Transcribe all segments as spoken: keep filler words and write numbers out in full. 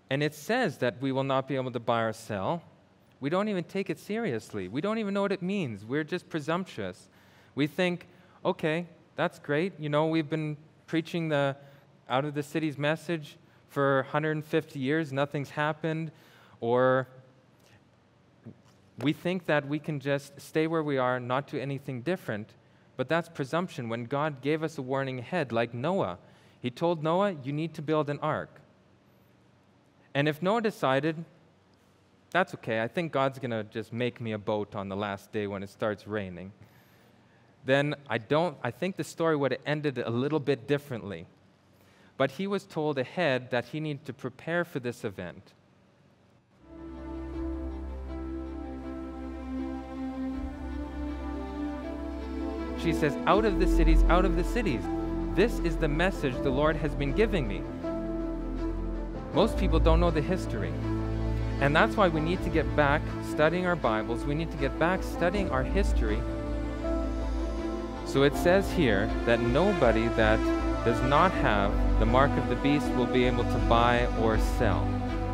and it says that we will not be able to buy or sell, we don't even take it seriously. We don't even know what it means. We're just presumptuous. We think, okay, that's great. You know, we've been preaching the out of the city's message for one hundred fifty years, nothing's happened, or we think that we can just stay where we are, not do anything different, but that's presumption. When God gave us a warning ahead, like Noah, he told Noah, you need to build an ark. And if Noah decided, that's okay, I think God's going to just make me a boat on the last day when it starts raining, then I don't, I think the story would have ended a little bit differently. But he was told ahead that he needed to prepare for this event. She says, out of the cities, out of the cities. This is the message the Lord has been giving me. Most people don't know the history. And that's why we need to get back studying our Bibles. We need to get back studying our history. So it says here that nobody that does not have the mark of the beast will be able to buy or sell.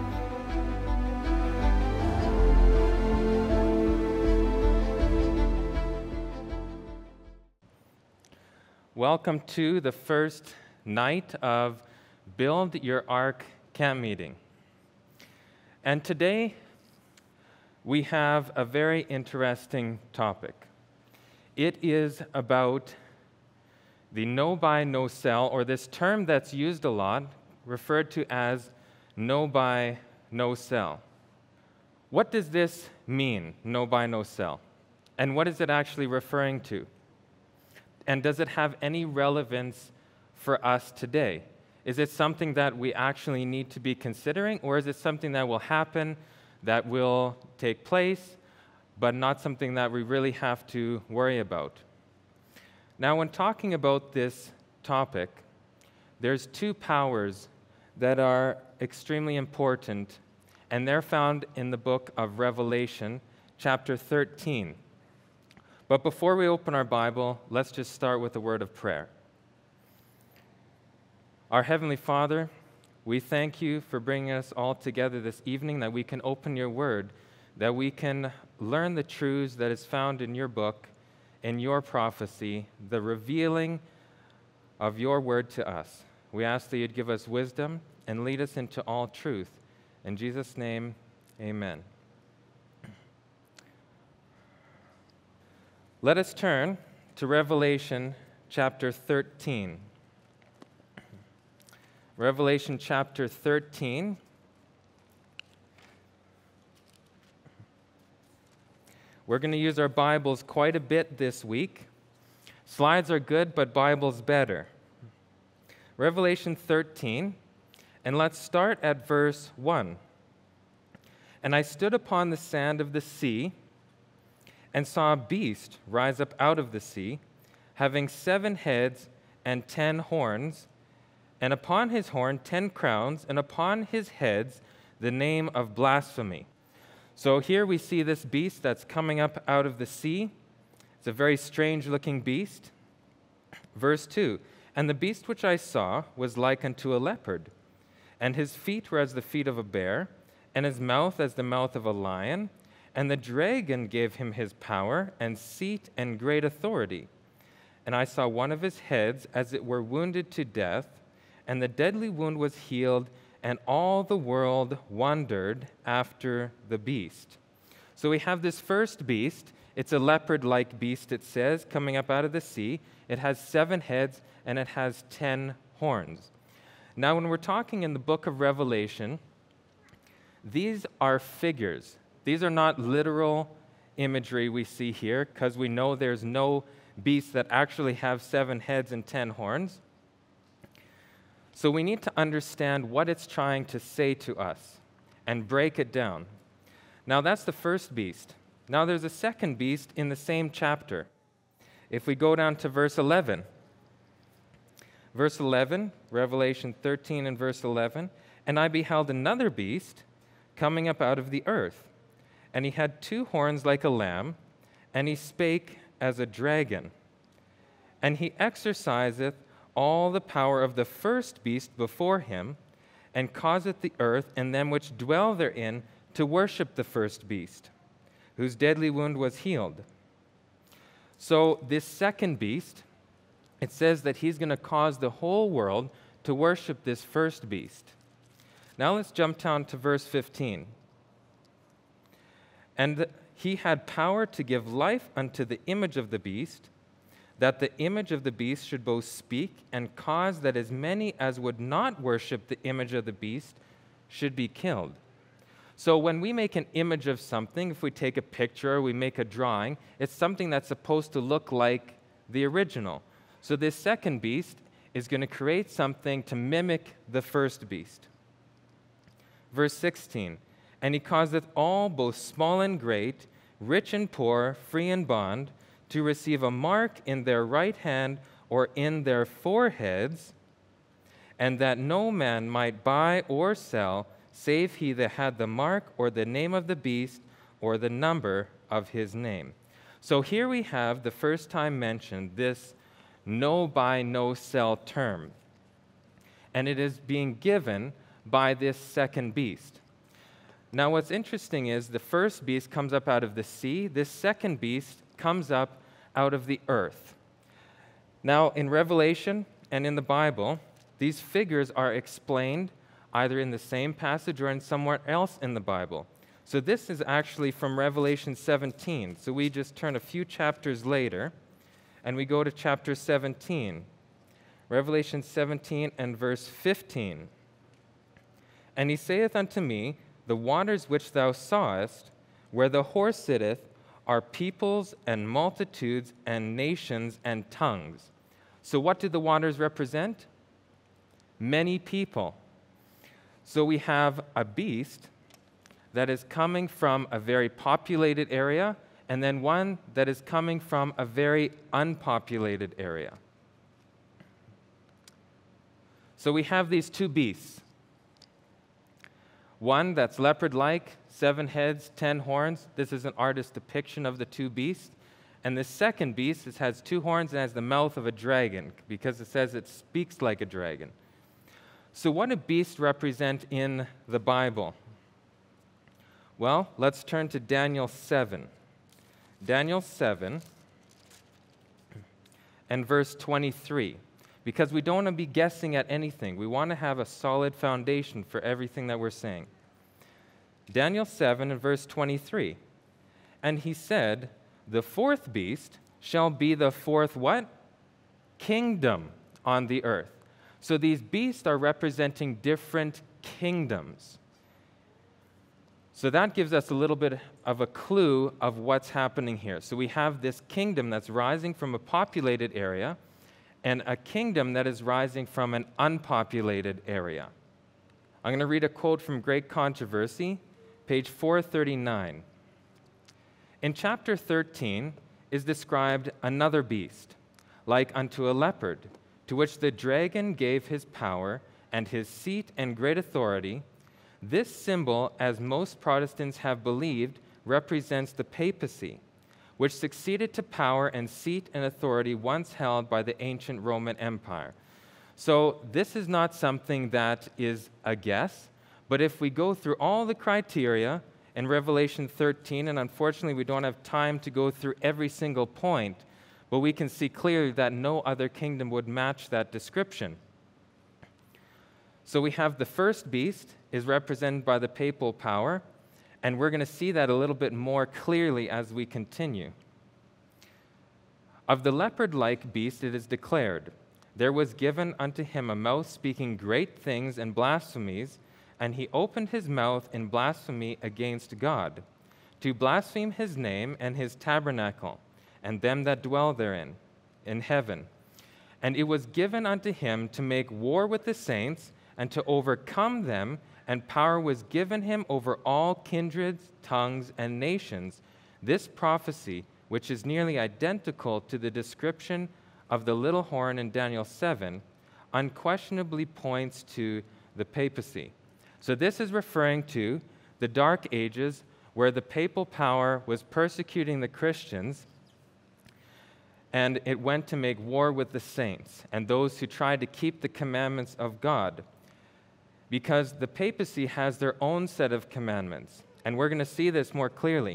Welcome to the first night of Build Your Ark camp meeting. And today we have a very interesting topic. It is about the no buy, no sell, or this term that's used a lot, referred to as no buy, no sell. What does this mean, no buy, no sell? And what is it actually referring to? And does it have any relevance for us today? Is it something that we actually need to be considering, or is it something that will happen, that will take place, but not something that we really have to worry about? Now, when talking about this topic, there's two powers that are extremely important, and they're found in the book of Revelation, chapter thirteen. But before we open our Bible, let's just start with a word of prayer. Our Heavenly Father, we thank you for bringing us all together this evening, that we can open your word, that we can learn the truths that is found in your book, in your prophecy, the revealing of your word to us. We ask that you'd give us wisdom and lead us into all truth. In Jesus' name, amen. Let us turn to Revelation chapter thirteen. Revelation chapter thirteen. We're going to use our Bibles quite a bit this week. Slides are good, but Bible's better. Revelation thirteen, and let's start at verse one. And I stood upon the sand of the sea, and saw a beast rise up out of the sea, having seven heads and ten horns, and upon his horn ten crowns, and upon his heads the name of blasphemy. So here we see this beast that's coming up out of the sea. It's a very strange-looking beast. Verse two, and the beast which I saw was like unto a leopard, and his feet were as the feet of a bear, and his mouth as the mouth of a lion. And the dragon gave him his power and seat and great authority. And I saw one of his heads as it were wounded to death, and the deadly wound was healed, and all the world wondered after the beast. So we have this first beast. It's a leopard-like beast, it says, coming up out of the sea. It has seven heads, and it has ten horns. Now, when we're talking in the book of Revelation, these are figures. These are not literal imagery we see here, because we know there's no beasts that actually have seven heads and ten horns. So we need to understand what it's trying to say to us and break it down. Now that's the first beast. Now there's a second beast in the same chapter. If we go down to verse eleven. Verse eleven, Revelation thirteen and verse eleven, and I beheld another beast coming up out of the earth. And he had two horns like a lamb, and he spake as a dragon. And he exerciseth all the power of the first beast before him, and causeth the earth and them which dwell therein to worship the first beast, whose deadly wound was healed. So this second beast, it says that he's going to cause the whole world to worship this first beast. Now let's jump down to verse fifteen. And he had power to give life unto the image of the beast, that the image of the beast should both speak and cause that as many as would not worship the image of the beast should be killed. So when we make an image of something, if we take a picture or we make a drawing, it's something that's supposed to look like the original. So this second beast is going to create something to mimic the first beast. Verse sixteen, and he causeth all, both small and great, rich and poor, free and bond, to receive a mark in their right hand or in their foreheads, and that no man might buy or sell, save he that had the mark or the name of the beast or the number of his name. So here we have the first time mentioned this no buy, no sell term. And it is being given by this second beast. Now what's interesting is the first beast comes up out of the sea. This second beast comes up out of the earth. Now in Revelation and in the Bible, these figures are explained either in the same passage or in somewhere else in the Bible. So this is actually from Revelation seventeen. So we just turn a few chapters later, and we go to chapter seventeen. Revelation seventeen and verse fifteen. And he saith unto me, the waters which thou sawest, where the horse sitteth, are peoples and multitudes and nations and tongues. So what do the waters represent? Many people. So we have a beast that is coming from a very populated area, and then one that is coming from a very unpopulated area. So we have these two beasts. One that's leopard-like, seven heads, ten horns. This is an artist's depiction of the two beasts. And the second beast, it has two horns and has the mouth of a dragon, because it says it speaks like a dragon. So what do beasts represent in the Bible? Well, let's turn to Daniel seven. Daniel seven and verse twenty-three. Because we don't want to be guessing at anything. We want to have a solid foundation for everything that we're saying. Daniel seven and verse twenty-three. And he said, the fourth beast shall be the fourth what? Kingdom on the earth. So these beasts are representing different kingdoms. So that gives us a little bit of a clue of what's happening here. So we have this kingdom that's rising from a populated area and a kingdom that is rising from an unpopulated area. I'm going to read a quote from Great Controversy, page four thirty-nine. In chapter thirteen is described another beast, like unto a leopard, to which the dragon gave his power and his seat and great authority. This symbol, as most Protestants have believed, represents the papacy, which succeeded to power and seat and authority once held by the ancient Roman Empire. So this is not something that is a guess, but if we go through all the criteria in Revelation thirteen, and unfortunately we don't have time to go through every single point, but we can see clearly that no other kingdom would match that description. So we have the first beast is represented by the papal power, and we're going to see that a little bit more clearly as we continue. Of the leopard-like beast it is declared, there was given unto him a mouth speaking great things and blasphemies, and he opened his mouth in blasphemy against God, to blaspheme his name and his tabernacle, and them that dwell therein, in heaven. And it was given unto him to make war with the saints, and to overcome them, and power was given him over all kindreds, tongues, and nations. This prophecy, which is nearly identical to the description of the little horn in Daniel seven, unquestionably points to the papacy. So this is referring to the Dark Ages, where the papal power was persecuting the Christians, and it went to make war with the saints and those who tried to keep the commandments of God. because the papacy has their own set of commandments, and we're going to see this more clearly.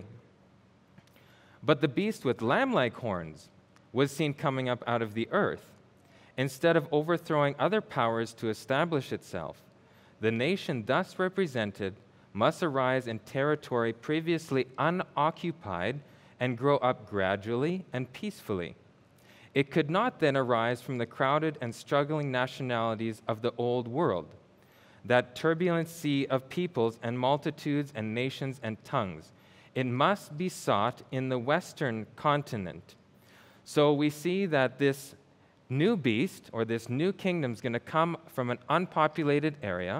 But the beast with lamb-like horns was seen coming up out of the earth. Instead of overthrowing other powers to establish itself, the nation thus represented must arise in territory previously unoccupied and grow up gradually and peacefully. It could not then arise from the crowded and struggling nationalities of the old world, that turbulent sea of peoples and multitudes and nations and tongues. It must be sought in the Western continent. So we see that this new beast, or this new kingdom, is going to come from an unpopulated area.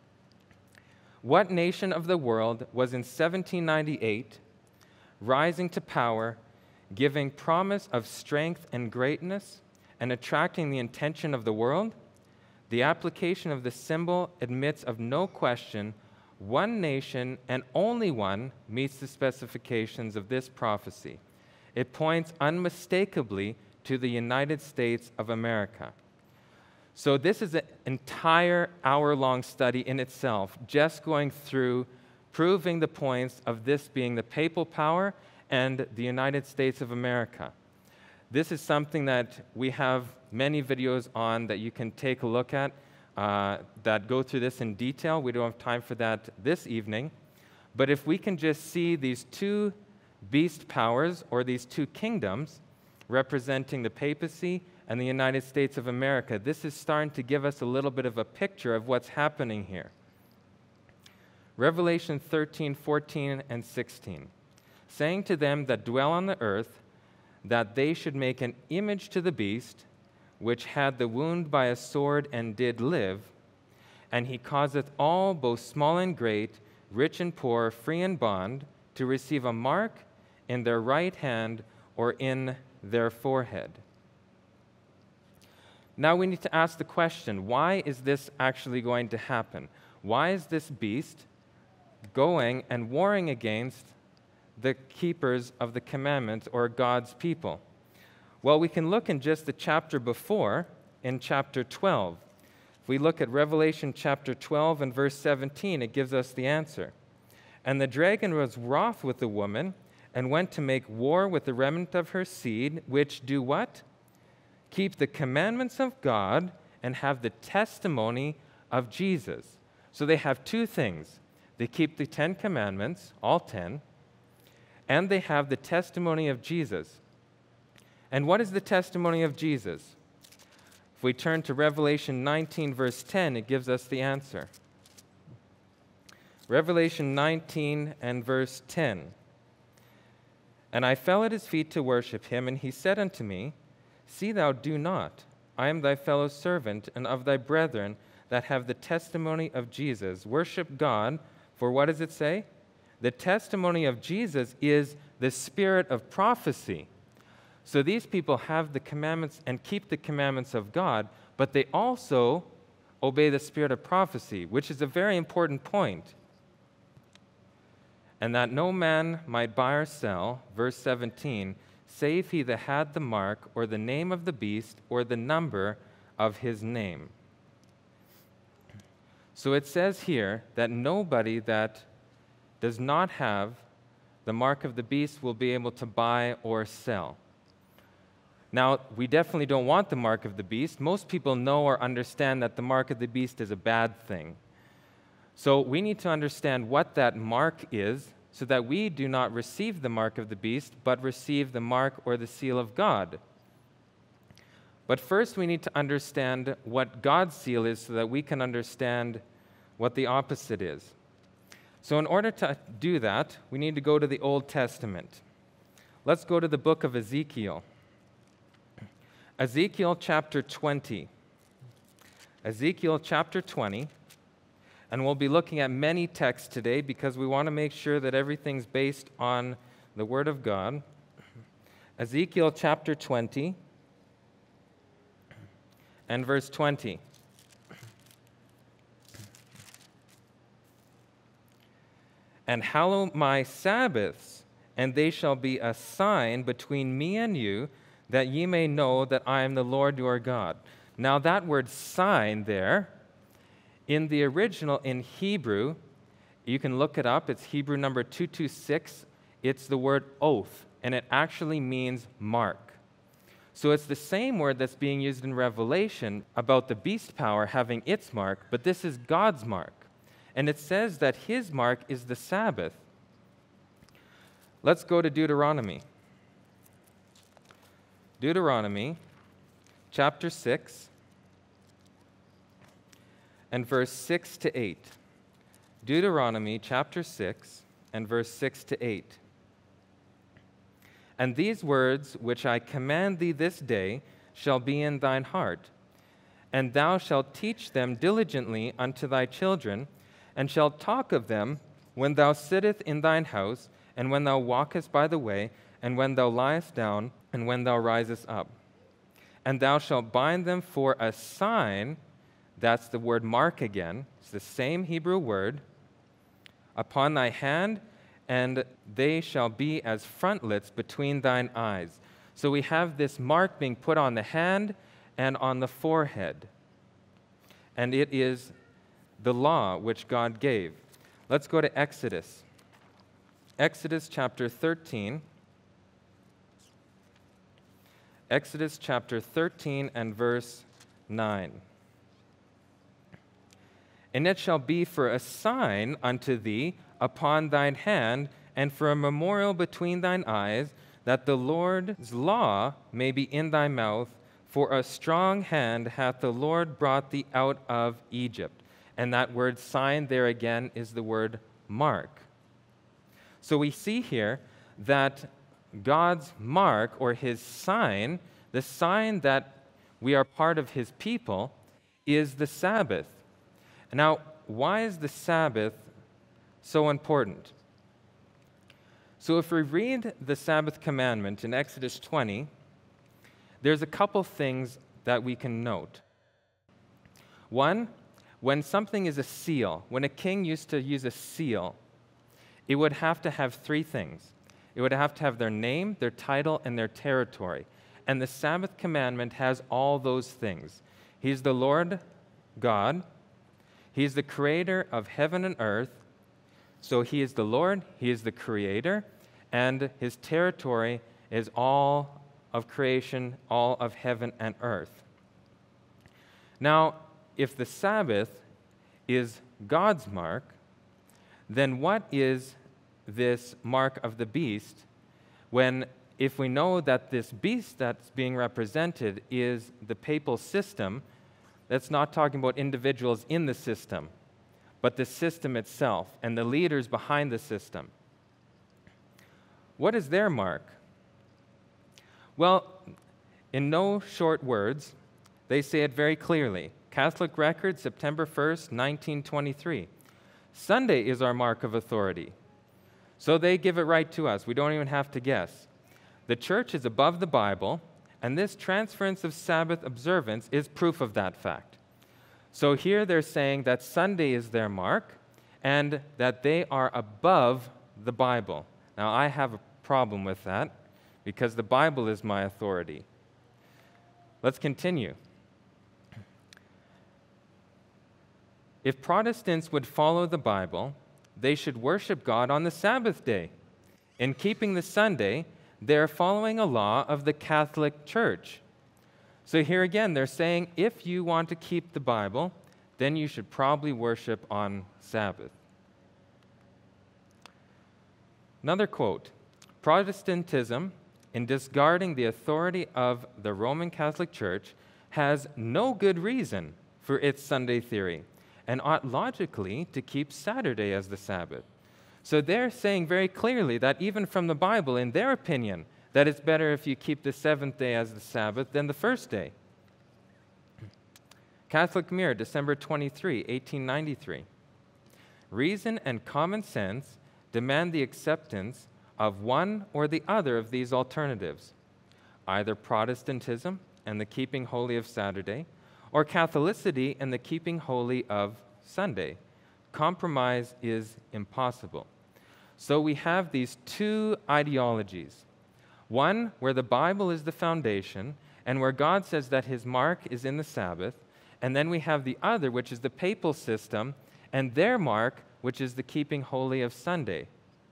What nation of the world was in seventeen ninety-eight rising to power, giving promise of strength and greatness, and attracting the attention of the world? The application of the symbol admits of no question one nation and only one meets the specifications of this prophecy. It points unmistakably to the United States of America. So this is an entire hour-long study in itself, just going through proving the points of this being the papal power and the United States of America. This is something that we have many videos on that you can take a look at uh, that go through this in detail. We don't have time for that this evening. But if we can just see these two beast powers, or these two kingdoms, representing the papacy and the United States of America, this is starting to give us a little bit of a picture of what's happening here. Revelation thirteen, fourteen, and sixteen. Saying to them that dwell on the earth, that they should make an image to the beast, which had the wound by a sword and did live, and he causeth all, both small and great, rich and poor, free and bond, to receive a mark in their right hand or in their forehead. Now we need to ask the question, why is this actually going to happen? Why is this beast going and warring against the keepers of the commandments, or God's people? Well, we can look in just the chapter before, in chapter twelve. If we look at Revelation chapter twelve and verse seventeen, it gives us the answer. And the dragon was wroth with the woman, and went to make war with the remnant of her seed, which do what? Keep the commandments of God and have the testimony of Jesus. So they have two things. They keep the Ten Commandments, all ten, and they have the testimony of Jesus. And what is the testimony of Jesus? If we turn to Revelation nineteen, verse ten, it gives us the answer. Revelation nineteen and verse ten. And I fell at his feet to worship him, and he said unto me, See thou do not. I am thy fellow servant, and of thy brethren that have the testimony of Jesus. Worship God, for what does it say? The testimony of Jesus is the spirit of prophecy. So these people have the commandments and keep the commandments of God, but they also obey the spirit of prophecy, which is a very important point. And that no man might buy or sell, verse seventeen, save he that had the mark, or the name of the beast, or the number of his name. So it says here that nobody that does not have the mark of the beast will be able to buy or sell. Now, we definitely don't want the mark of the beast. Most people know or understand that the mark of the beast is a bad thing. So we need to understand what that mark is, so that we do not receive the mark of the beast, but receive the mark or the seal of God. But first we need to understand what God's seal is, so that we can understand what the opposite is. So in order to do that, we need to go to the Old Testament. Let's go to the book of Ezekiel. Ezekiel chapter twenty. Ezekiel chapter twenty. And we'll be looking at many texts today because we want to make sure that everything's based on the Word of God. Ezekiel chapter twenty and verse twenty. And hallow my Sabbaths, and they shall be a sign between me and you, that ye may know that I am the Lord your God. Now that word sign there In the original, in Hebrew, you can look it up. It's Hebrew number two two six. It's the word oath, and it actually means mark. So it's the same word that's being used in Revelation about the beast power having its mark, but this is God's mark. And it says that his mark is the Sabbath. Let's go to Deuteronomy. Deuteronomy chapter six and verse six to eight. Deuteronomy chapter six and verse six to eight. And these words which I command thee this day shall be in thine heart, and thou shalt teach them diligently unto thy children, and shalt talk of them when thou sittest in thine house, and when thou walkest by the way, and when thou liest down, and when thou risest up. And thou shalt bind them for a sign, that's the word mark again, it's the same Hebrew word, upon thy hand, and they shall be as frontlets between thine eyes. So we have this mark being put on the hand and on the forehead. And it is the law which God gave. Let's go to Exodus. Exodus chapter thirteen. Exodus chapter thirteen and verse nine. And it shall be for a sign unto thee upon thine hand, and for a memorial between thine eyes, that the Lord's law may be in thy mouth, for a strong hand hath the Lord brought thee out of Egypt. And that word sign there again is the word mark. So we see here that God's mark, or his sign, the sign that we are part of his people, is the Sabbath. Now, why is the Sabbath so important? So if we read the Sabbath commandment in Exodus twenty, there's a couple things that we can note. One, when something is a seal, when a king used to use a seal, it would have to have three things. It would have to have their name, their title, and their territory. And the Sabbath commandment has all those things. He's the Lord God. He's the creator of heaven and earth. So he is the Lord, he is the creator, and his territory is all of creation, all of heaven and earth. Now, if the Sabbath is God's mark, then what is this mark of the beast when, if we know that this beast that's being represented is the papal system, that's not talking about individuals in the system, but the system itself and the leaders behind the system. What is their mark? Well, in no short words, they say it very clearly. Catholic Record, September first, nineteen twenty-three. Sunday is our mark of authority. So they give it right to us. We don't even have to guess. The church is above the Bible, and this transference of Sabbath observance is proof of that fact. So here they're saying that Sunday is their mark and that they are above the Bible. Now, I have a problem with that because the Bible is my authority. Let's continue. If Protestants would follow the Bible, they should worship God on the Sabbath day. In keeping the Sunday, they're following a law of the Catholic Church. So here again, they're saying if you want to keep the Bible, then you should probably worship on Sabbath. Another quote, Protestantism, in discarding the authority of the Roman Catholic Church, has no good reason for its Sunday theory, and ought logically to keep Saturday as the Sabbath. So they're saying very clearly that even from the Bible, in their opinion, that it's better if you keep the seventh day as the Sabbath than the first day. Catholic Mirror, December twenty-third, eighteen ninety-three. Reason and common sense demand the acceptance of one or the other of these alternatives, either Protestantism and the keeping holy of Saturday, or Catholicity and the keeping holy of Sunday. Compromise is impossible. So we have these two ideologies. One where the Bible is the foundation and where God says that his mark is in the Sabbath, And then we have the other, which is the papal system, and their mark, which is the keeping holy of Sunday.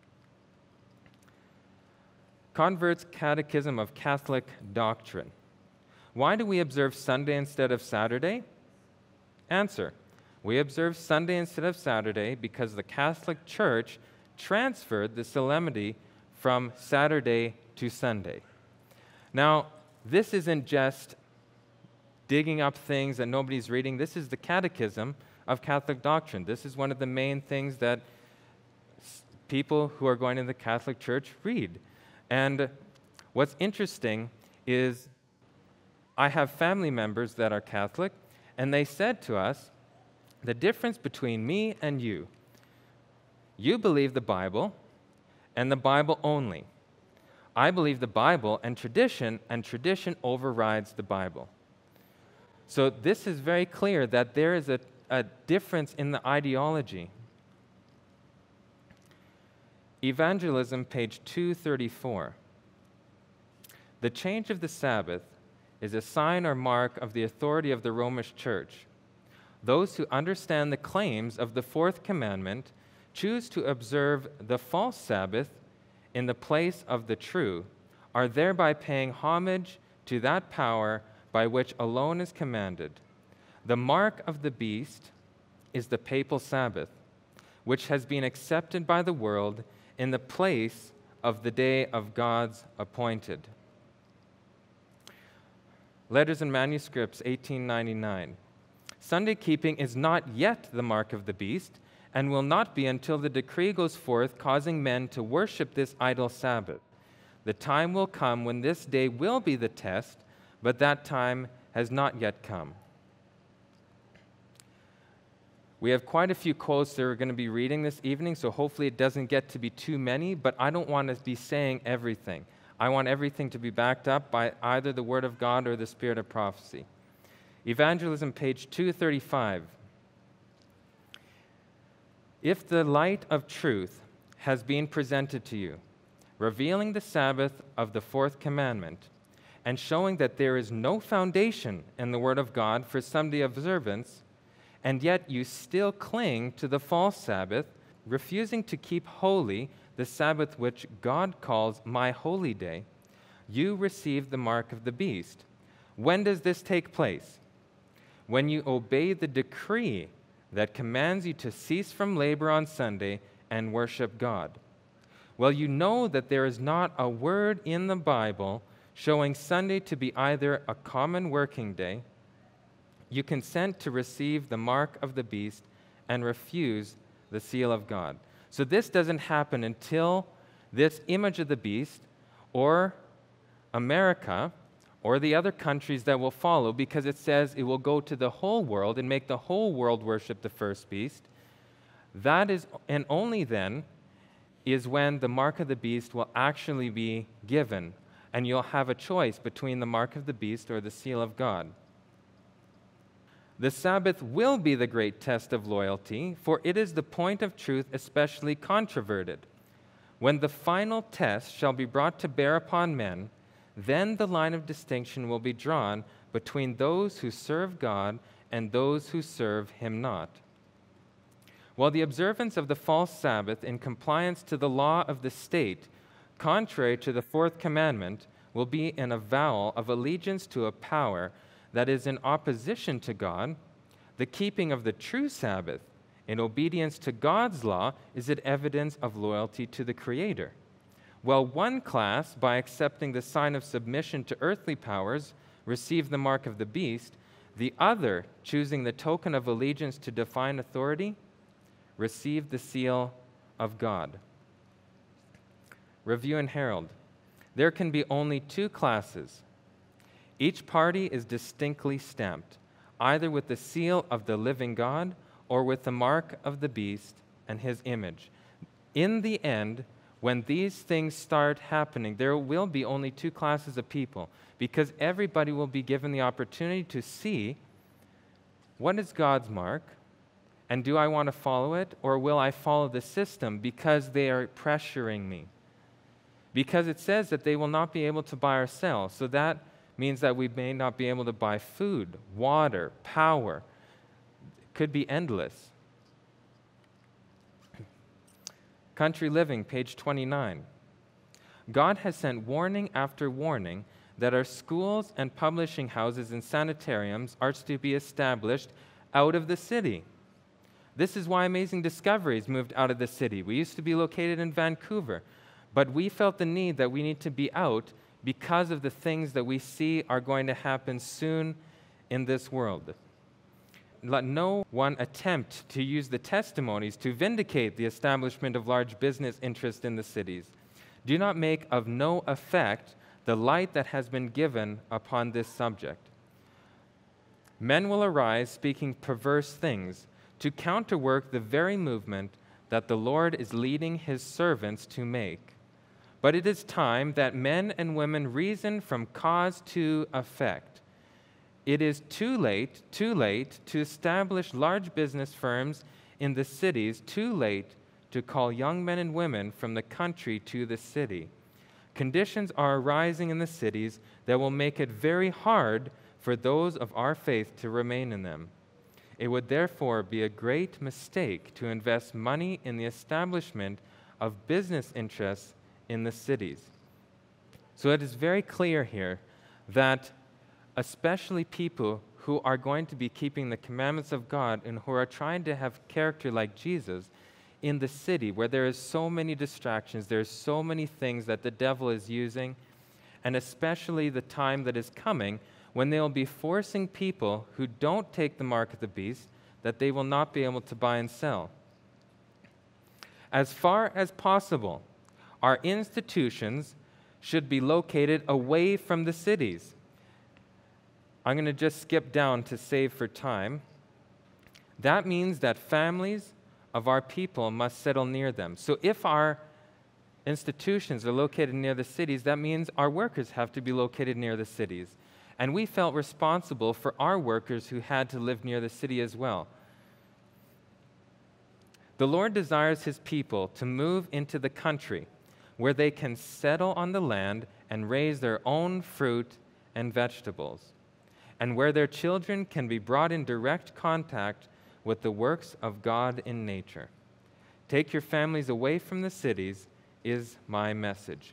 Convert's Catechism of Catholic Doctrine. Why do we observe Sunday instead of Saturday? Answer: we observe Sunday instead of Saturday because the Catholic Church transferred the solemnity from Saturday to Sunday. Now, this isn't just digging up things that nobody's reading. This is the Catechism of Catholic Doctrine. This is one of the main things that people who are going to the Catholic Church read. And what's interesting is I have family members that are Catholic, and they said to us, the difference between me and you, you believe the Bible and the Bible only. I believe the Bible and tradition, and tradition overrides the Bible. So this is very clear that there is a, a difference in the ideology. Evangelism, page two thirty-four. The change of the Sabbath is a sign or mark of the authority of the Romish Church. Those who understand the claims of the fourth commandment choose to observe the false Sabbath in the place of the true, are thereby paying homage to that power by which alone is commanded. The mark of the beast is the papal Sabbath, which has been accepted by the world in the place of the day of God's appointed. Letters and Manuscripts, eighteen ninety-nine. Sunday keeping is not yet the mark of the beast, and will not be until the decree goes forth causing men to worship this idol Sabbath. The time will come when this day will be the test, but that time has not yet come. We have quite a few quotes that we're going to be reading this evening, so hopefully it doesn't get to be too many, but I don't want to be saying everything. I want everything to be backed up by either the Word of God or the Spirit of prophecy. Evangelism, page two thirty-five. If the light of truth has been presented to you, revealing the Sabbath of the fourth commandment, and showing that there is no foundation in the Word of God for Sunday observance, and yet you still cling to the false Sabbath, refusing to keep holy the Sabbath which God calls my holy day, you receive the mark of the beast. When does this take place? When you obey the decree that commands you to cease from labor on Sunday and worship God. Well, you know that there is not a word in the Bible showing Sunday to be either a common working day. You consent to receive the mark of the beast and refuse the seal of God. So this doesn't happen until this image of the beast or America or the other countries that will follow, because it says it will go to the whole world and make the whole world worship the first beast. That is, and only then is when the mark of the beast will actually be given, and you'll have a choice between the mark of the beast or the seal of God. The Sabbath will be the great test of loyalty, for it is the point of truth especially controverted. When the final test shall be brought to bear upon men, then the line of distinction will be drawn between those who serve God and those who serve him not. While the observance of the false Sabbath in compliance to the law of the state, contrary to the fourth commandment, will be an avowal of allegiance to a power that is in opposition to God, the keeping of the true Sabbath in obedience to God's law is an evidence of loyalty to the Creator. While one class, by accepting the sign of submission to earthly powers, receive the mark of the beast, the other, choosing the token of allegiance to divine authority, receive the seal of God. Review and Herald. There can be only two classes. Each party is distinctly stamped, either with the seal of the living God or with the mark of the beast and his image. In the end, when these things start happening, there will be only two classes of people, because everybody will be given the opportunity to see what is God's mark, and do I want to follow it, or will I follow the system because they are pressuring me? Because it says that they will not be able to buy or sell, so that means that we may not be able to buy food, water, power. It could be endless. Country Living, page twenty-nine. God has sent warning after warning that our schools and publishing houses and sanitariums are to be established out of the city. This is why Amazing Discoveries moved out of the city. We used to be located in Vancouver, but we felt the need that we need to be out because of the things that we see are going to happen soon in this world. Let no one attempt to use the testimonies to vindicate the establishment of large business interests in the cities. Do not make of no effect the light that has been given upon this subject. Men will arise speaking perverse things to counterwork the very movement that the Lord is leading his servants to make. But it is time that men and women reason from cause to effect. It is too late, too late to establish large business firms in the cities, too late to call young men and women from the country to the city. Conditions are arising in the cities that will make it very hard for those of our faith to remain in them. It would therefore be a great mistake to invest money in the establishment of business interests in the cities. So it is very clear here that especially people who are going to be keeping the commandments of God and who are trying to have character like Jesus in the city where there is so many distractions, there's so many things that the devil is using, and especially the time that is coming when they will be forcing people who don't take the mark of the beast that they will not be able to buy and sell. As far as possible, our institutions should be located away from the cities. I'm going to just skip down to save for time. That means that families of our people must settle near them. So if our institutions are located near the cities, that means our workers have to be located near the cities. And we felt responsible for our workers who had to live near the city as well. The Lord desires his people to move into the country where they can settle on the land and raise their own fruit and vegetables, and where their children can be brought in direct contact with the works of God in nature. Take your families away from the cities is my message.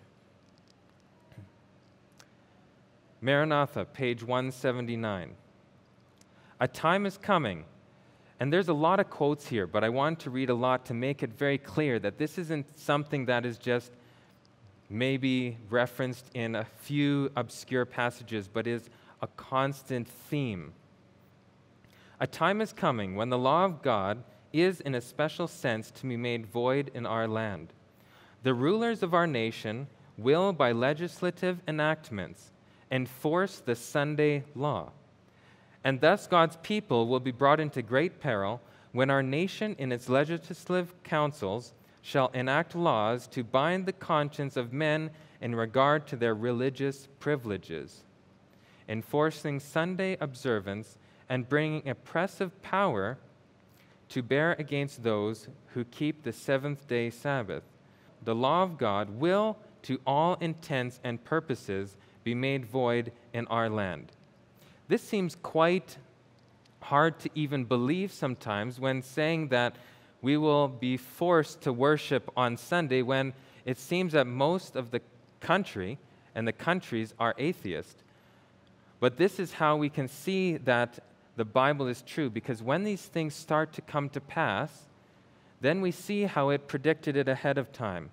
Maranatha, page one seventy-nine. A time is coming, and there's a lot of quotes here, but I want to read a lot to make it very clear that this isn't something that is just maybe referenced in a few obscure passages, but is a constant theme. A time is coming when the law of God is, in a special sense, to be made void in our land. The rulers of our nation will, by legislative enactments, enforce the Sunday law. And thus God's people will be brought into great peril when our nation in its legislative councils shall enact laws to bind the conscience of men in regard to their religious privileges, enforcing Sunday observance and bringing oppressive power to bear against those who keep the seventh-day Sabbath. The law of God will, to all intents and purposes, be made void in our land. This seems quite hard to even believe sometimes when saying that we will be forced to worship on Sunday when it seems that most of the country and the countries are atheist. But this is how we can see that the Bible is true, because when these things start to come to pass, then we see how it predicted it ahead of time.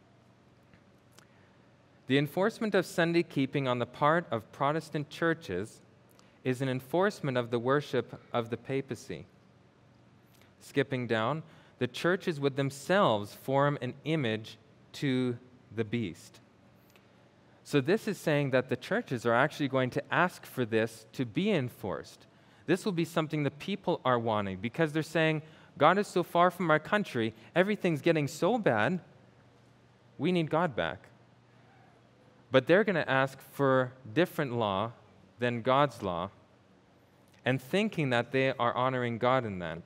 The enforcement of Sunday keeping on the part of Protestant churches is an enforcement of the worship of the papacy. Skipping down, the churches would themselves form an image to the beast. So this is saying that the churches are actually going to ask for this to be enforced. This will be something the people are wanting, because they're saying, God is so far from our country, everything's getting so bad, we need God back. But they're going to ask for different law than God's law, and thinking that they are honoring God in that.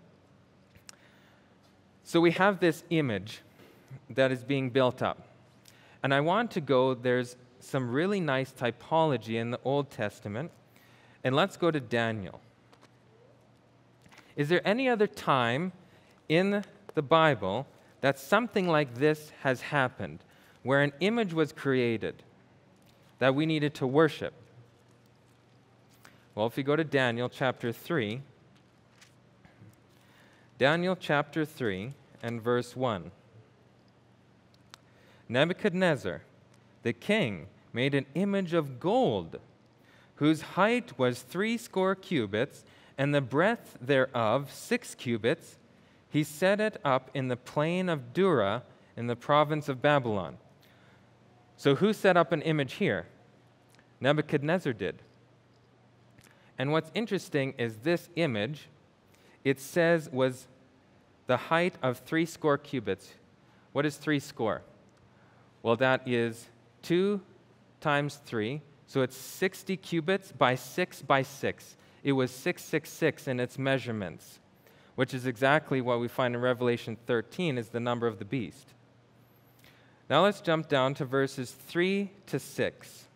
So we have this image that is being built up. And I want to go, there's some really nice typology in the Old Testament. And let's go to Daniel. Is there any other time in the Bible that something like this has happened, where an image was created that we needed to worship? Well, if you go to Daniel chapter three, Daniel chapter three and verse one. Nebuchadnezzar, the king, made an image of gold, whose height was threescore cubits, and the breadth thereof six cubits. He set it up in the plain of Dura in the province of Babylon. So who set up an image here? Nebuchadnezzar did. And what's interesting is this image, it says was the height of threescore cubits. What is threescore? Well, that is two times three, so it's sixty cubits by six by six. It was six six six in its measurements, which is exactly what we find in Revelation thirteen is the number of the beast. Now let's jump down to verses three to six.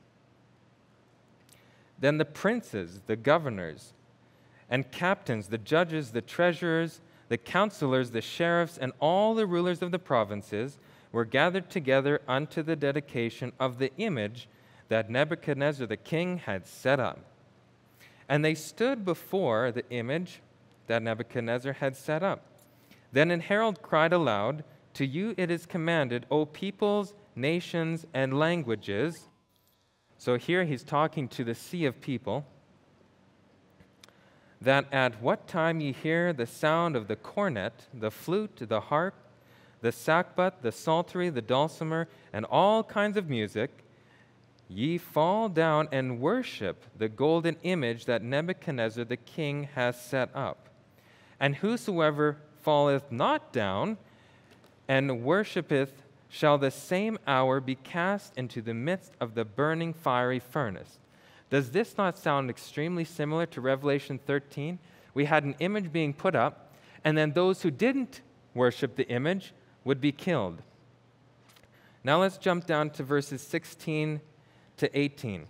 Then the princes, the governors, and captains, the judges, the treasurers, the counselors, the sheriffs, and all the rulers of the provinces were gathered together unto the dedication of the image that Nebuchadnezzar the king had set up. And they stood before the image that Nebuchadnezzar had set up. Then an herald cried aloud, To you it is commanded, O peoples, nations, and languages. So here he's talking to the sea of people, that at what time ye hear the sound of the cornet, the flute, the harp, the sackbut, the psaltery, the dulcimer, and all kinds of music, ye fall down and worship the golden image that Nebuchadnezzar the king has set up. And whosoever falleth not down and worshipeth shall the same hour be cast into the midst of the burning fiery furnace. Does this not sound extremely similar to Revelation thirteen? We had an image being put up, and then those who didn't worship the image would be killed. Now let's jump down to verses sixteen to eighteen.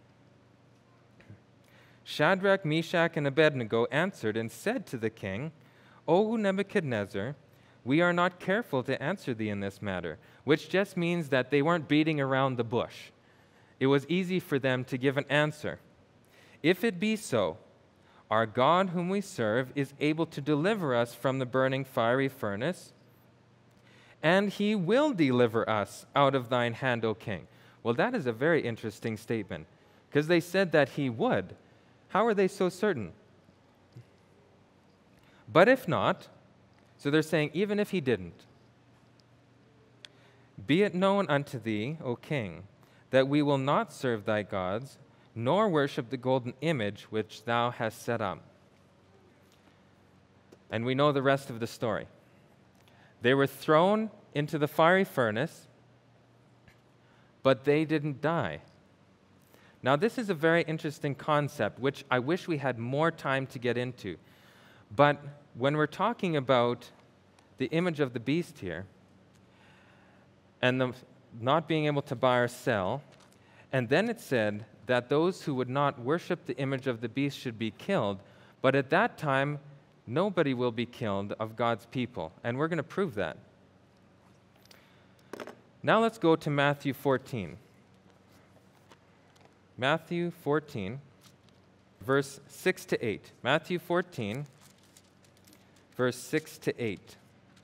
Shadrach, Meshach, and Abednego answered and said to the king, O Nebuchadnezzar, we are not careful to answer thee in this matter, which just means that they weren't beating around the bush. It was easy for them to give an answer. If it be so, our God whom we serve is able to deliver us from the burning fiery furnace, and he will deliver us out of thine hand, O king. Well, that is a very interesting statement, because they said that he would. How are they so certain? But if not, so they're saying, even if he didn't, be it known unto thee, O king, that we will not serve thy gods, nor worship the golden image which thou hast set up. And we know the rest of the story. They were thrown into the fiery furnace, but they didn't die. Now, this is a very interesting concept, which I wish we had more time to get into. But when we're talking about the image of the beast here, and the not being able to buy or sell, and then it said that those who would not worship the image of the beast should be killed, but at that time, nobody will be killed of God's people, and we're going to prove that. Now let's go to Matthew fourteen. Matthew fourteen, verse six to eight. Matthew fourteen, verse six to eight.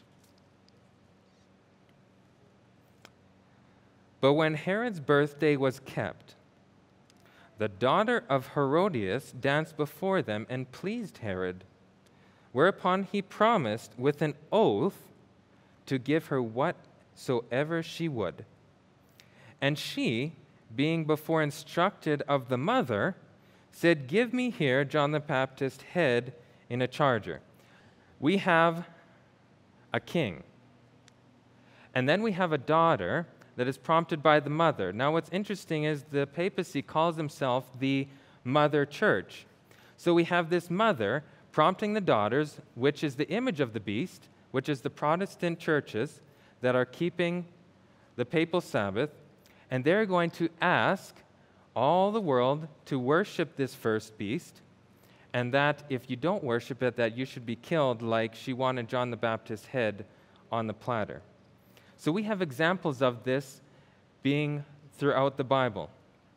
But when Herod's birthday was kept, the daughter of Herodias danced before them and pleased Herod, whereupon he promised with an oath to give her whatsoever she would. And she, being before instructed of the mother, said, Give me here John the Baptist's head in a charger. We have a king, and then we have a daughter that is prompted by the mother. Now what's interesting is the papacy calls himself the mother church. So we have this mother prompting the daughters, which is the image of the beast, which is the Protestant churches that are keeping the papal Sabbath, and they're going to ask all the world to worship this first beast, and that if you don't worship it, that you should be killed, like she wanted John the Baptist's head on the platter. So we have examples of this being throughout the Bible.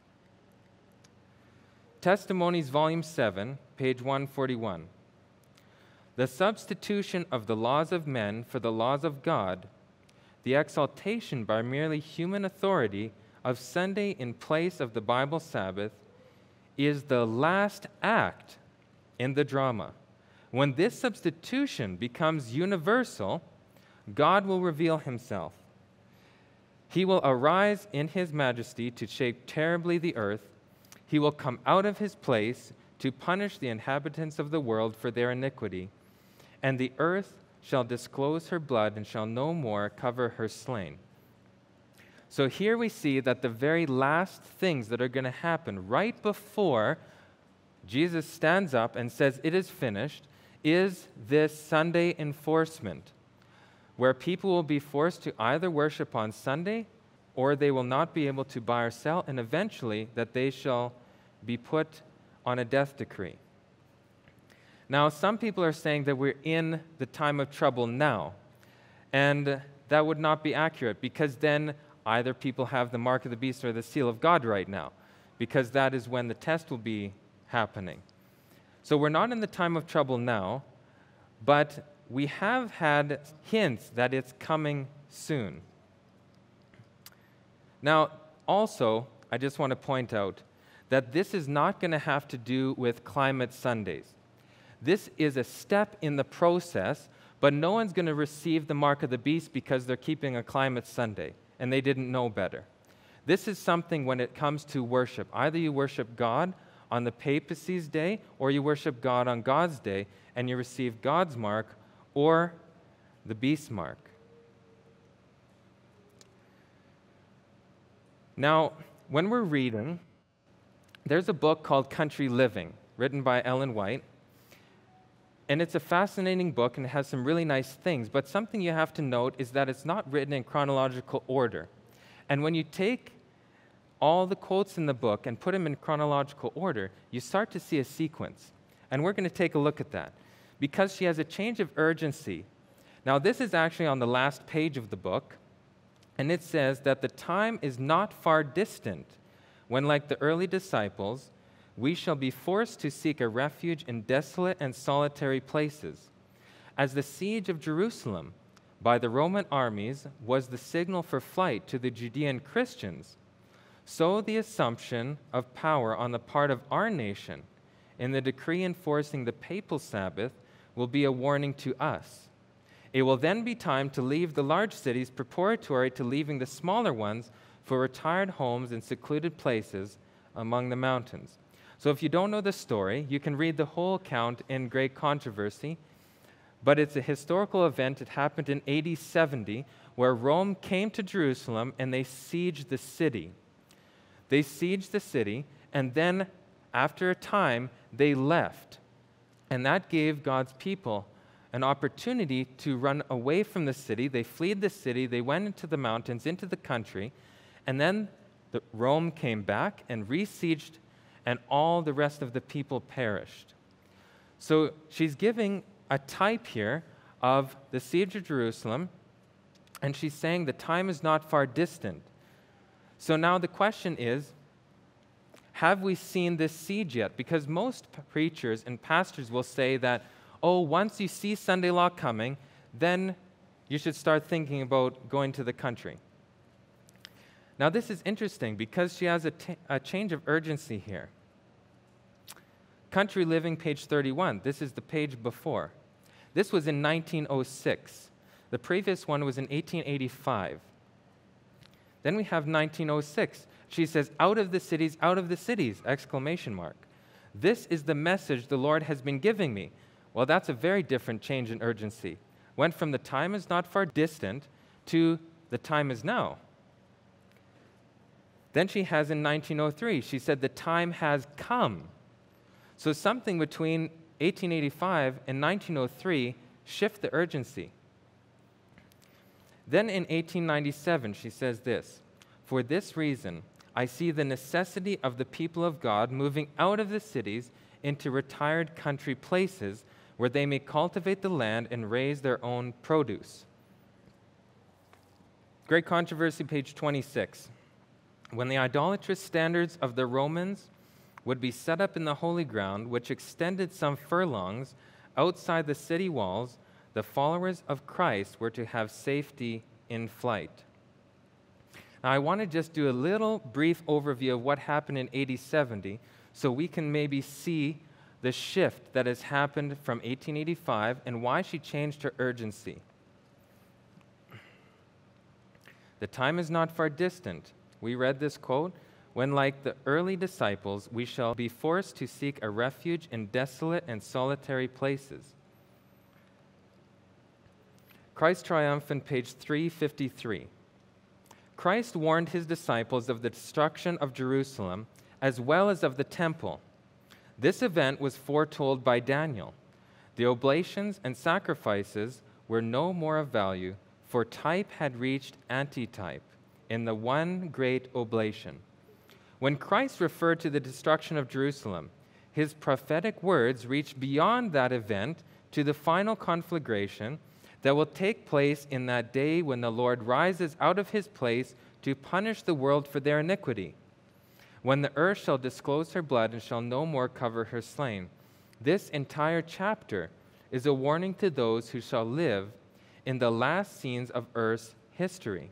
Testimonies, Volume seven, page one forty-one. The substitution of the laws of men for the laws of God, the exaltation by merely human authority of Sunday in place of the Bible Sabbath, is the last act in the drama. When this substitution becomes universal, God will reveal himself. He will arise in his majesty to shake terribly the earth. He will come out of his place to punish the inhabitants of the world for their iniquity. And the earth shall disclose her blood and shall no more cover her slain. So here we see that the very last things that are going to happen right before Jesus stands up and says, "It is finished," is this Sunday enforcement, where people will be forced to either worship on Sunday or they will not be able to buy or sell, and eventually that they shall be put on a death decree. Now, some people are saying that we're in the time of trouble now, and that would not be accurate, because then either people have the mark of the beast or the seal of God right now, because that is when the test will be happening. So we're not in the time of trouble now, but we have had hints that it's coming soon. Now, also, I just want to point out that this is not going to have to do with Climate Sundays. This is a step in the process, but no one's going to receive the mark of the beast because they're keeping a Climate Sunday, and they didn't know better. This is something when it comes to worship. Either you worship God on the papacy's day, or you worship God on God's day, and you receive God's mark or the beast's mark. Now, when we're reading, there's a book called Country Living, written by Ellen White, and it's a fascinating book, and it has some really nice things, but something you have to note is that it's not written in chronological order. And when you take all the quotes in the book and put them in chronological order, you start to see a sequence. And we're going to take a look at that, because she has a change of urgency. Now, this is actually on the last page of the book, and it says that the time is not far distant when, like the early disciples, we shall be forced to seek a refuge in desolate and solitary places. As the siege of Jerusalem by the Roman armies was the signal for flight to the Judean Christians, so the assumption of power on the part of our nation in the decree enforcing the papal Sabbath will be a warning to us. It will then be time to leave the large cities preparatory to leaving the smaller ones for retired homes in secluded places among the mountains. So if you don't know the story, you can read the whole account in Great Controversy, but it's a historical event. It happened in A D seventy, where Rome came to Jerusalem and they sieged the city. They sieged the city, and then after a time, they left. And that gave God's people an opportunity to run away from the city. They fled the city, they went into the mountains, into the country, and then the, Rome came back and re-sieged, and all the rest of the people perished. So she's giving a type here of the siege of Jerusalem, and she's saying the time is not far distant. So now the question is, have we seen this siege yet? Because most preachers and pastors will say that, oh, once you see Sunday law coming, then you should start thinking about going to the country. Now this is interesting because she has a, t- a change of urgency here. Country Living, page thirty-one. This is the page before. This was in nineteen oh six. The previous one was in eighteen eighty-five. Then we have nineteen oh six. She says, "Out of the cities, out of the cities!" Exclamation mark. This is the message the Lord has been giving me. Well, that's a very different change in urgency. Went from the time is not far distant to the time is now. Then she has in nineteen oh three, she said, "The time has come." So something between eighteen eighty-five and nineteen oh three shift the urgency. Then in eighteen ninety-seven, she says this, For this reason, I see the necessity of the people of God moving out of the cities into retired country places where they may cultivate the land and raise their own produce. Great Controversy, page twenty-six. When the idolatrous standards of the Romans would be set up in the holy ground, which extended some furlongs outside the city walls, the followers of Christ were to have safety in flight. Now, I want to just do a little brief overview of what happened in A D seventy so we can maybe see the shift that has happened from eighteen eighty-five and why she changed her urgency. The time is not far distant. We read this quote, when like the early disciples, we shall be forced to seek a refuge in desolate and solitary places. Christ Triumphant, page three fifty-three. Christ warned his disciples of the destruction of Jerusalem as well as of the temple. This event was foretold by Daniel. The oblations and sacrifices were no more of value, for type had reached antitype in the one great oblation. When Christ referred to the destruction of Jerusalem, his prophetic words reached beyond that event to the final conflagration that will take place in that day when the Lord rises out of his place to punish the world for their iniquity, when the earth shall disclose her blood and shall no more cover her slain. This entire chapter is a warning to those who shall live in the last scenes of earth's history.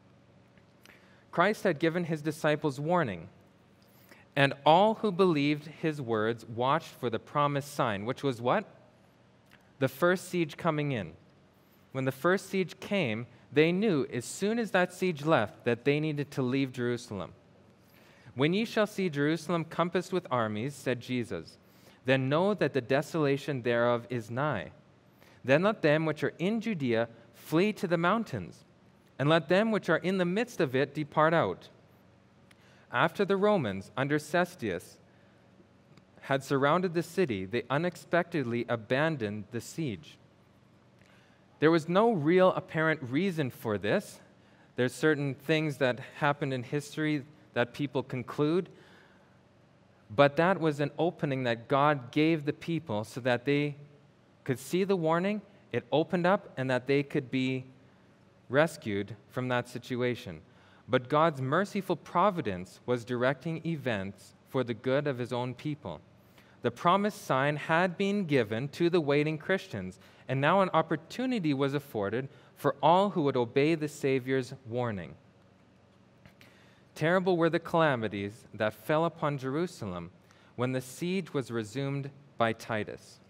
Christ had given his disciples warning, and all who believed his words watched for the promised sign, which was what? The first siege coming in. When the first siege came, they knew as soon as that siege left that they needed to leave Jerusalem. When ye shall see Jerusalem compassed with armies, said Jesus, then know that the desolation thereof is nigh. Then let them which are in Judea flee to the mountains, and let them which are in the midst of it depart out. After the Romans, under Cestius, had surrounded the city, they unexpectedly abandoned the siege. There was no real apparent reason for this. There's certain things that happened in history that people conclude, but that was an opening that God gave the people so that they could see the warning, it opened up, and that they could be rescued from that situation. But God's merciful providence was directing events for the good of his own people. The promised sign had been given to the waiting Christians, and now an opportunity was afforded for all who would obey the Savior's warning. Terrible were the calamities that fell upon Jerusalem when the siege was resumed by Titus.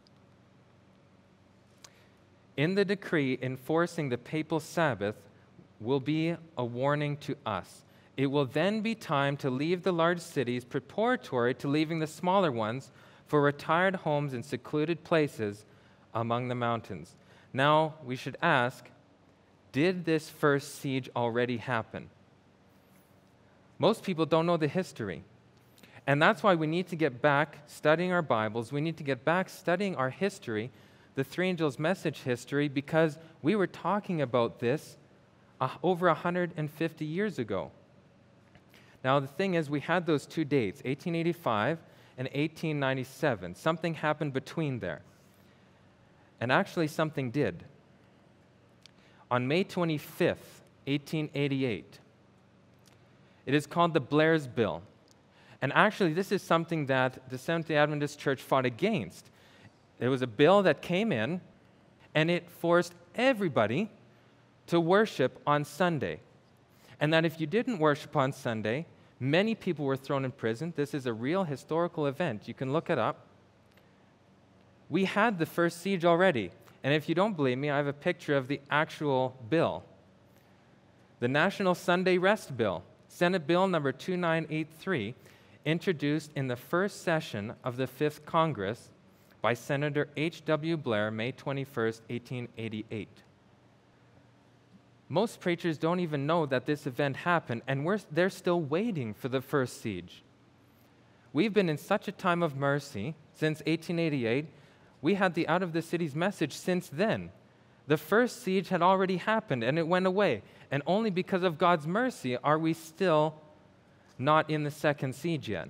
In the decree enforcing the papal Sabbath will be a warning to us. It will then be time to leave the large cities preparatory to leaving the smaller ones for retired homes in secluded places among the mountains. Now, we should ask, did this first siege already happen? Most people don't know the history. And that's why we need to get back studying our Bibles. We need to get back studying our history, the Three Angels Message history, because we were talking about this uh, over one hundred fifty years ago. Now, the thing is, we had those two dates, eighteen eighty-five and eighteen ninety-seven. Something happened between there. And actually, something did. On May twenty-fifth, eighteen eighty-eight, it is called the Blair's Bill. And actually, this is something that the Seventh-day Adventist Church fought against. It was a bill that came in, and it forced everybody to worship on Sunday. And that if you didn't worship on Sunday, many people were thrown in prison. This is a real historical event. You can look it up. We had the first siege already. And if you don't believe me, I have a picture of the actual bill. The National Sunday Rest Bill, Senate Bill number two nine eight three, introduced in the first session of the Fifth Congress by Senator H W Blair, May twenty-first, eighteen eighty-eight. Most preachers don't even know that this event happened, and we're, they're still waiting for the first siege. We've been in such a time of mercy since eighteen eighty-eight. We had the Out of the Cities message since then. The first siege had already happened and it went away. And only because of God's mercy are we still not in the second siege yet.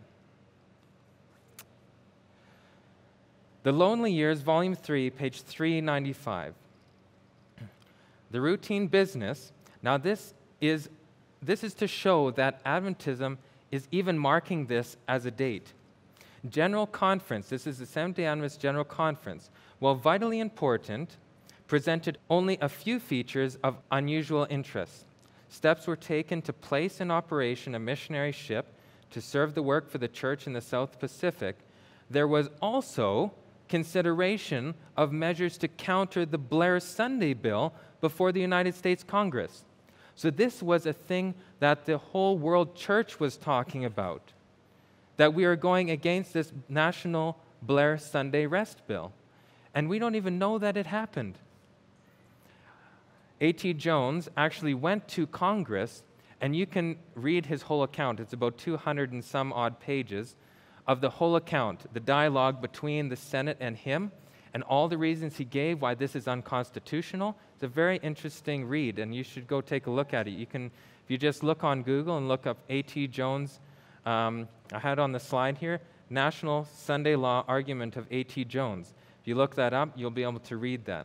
The Lonely Years, Volume three, page three ninety-five. The routine business. Now this is, this is to show that Adventism is even marking this as a date. General Conference, this is the Seventh-day Adventist General Conference, while vitally important, presented only a few features of unusual interest. Steps were taken to place in operation a missionary ship to serve the work for the church in the South Pacific. There was also consideration of measures to counter the Blair Sunday Bill before the United States Congress. So this was a thing that the whole world church was talking about, that we are going against this national Blair Sunday Rest Bill. And we don't even know that it happened. A T Jones actually went to Congress, and you can read his whole account. It's about two hundred and some odd pages of the whole account, the dialogue between the Senate and him, and all the reasons he gave why this is unconstitutional. It's a very interesting read, and you should go take a look at it. You can, if you just look on Google and look up A T Jones, um, I had on the slide here, National Sunday Law Argument of A T Jones. If you look that up, you'll be able to read that.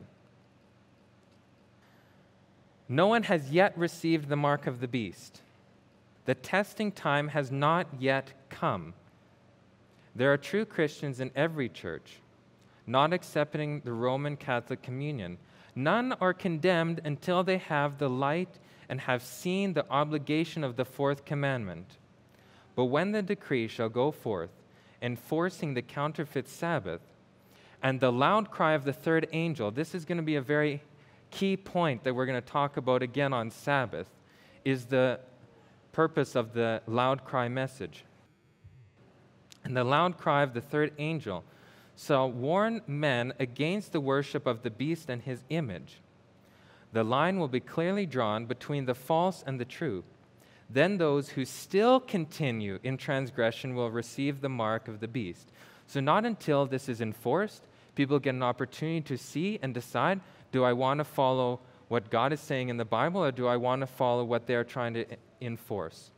No one has yet received the mark of the beast. The testing time has not yet come. There are true Christians in every church, not accepting the Roman Catholic communion. None are condemned until they have the light and have seen the obligation of the fourth commandment. But when the decree shall go forth, enforcing the counterfeit Sabbath, and the loud cry of the third angel, this is going to be a very key point that we're going to talk about again on Sabbath, is the purpose of the loud cry message. And the loud cry of the third angel shall warn men against the worship of the beast and his image. The line will be clearly drawn between the false and the true. Then those who still continue in transgression will receive the mark of the beast. So not until this is enforced, people get an opportunity to see and decide, do I want to follow what God is saying in the Bible, or do I want to follow what they're trying to enforce?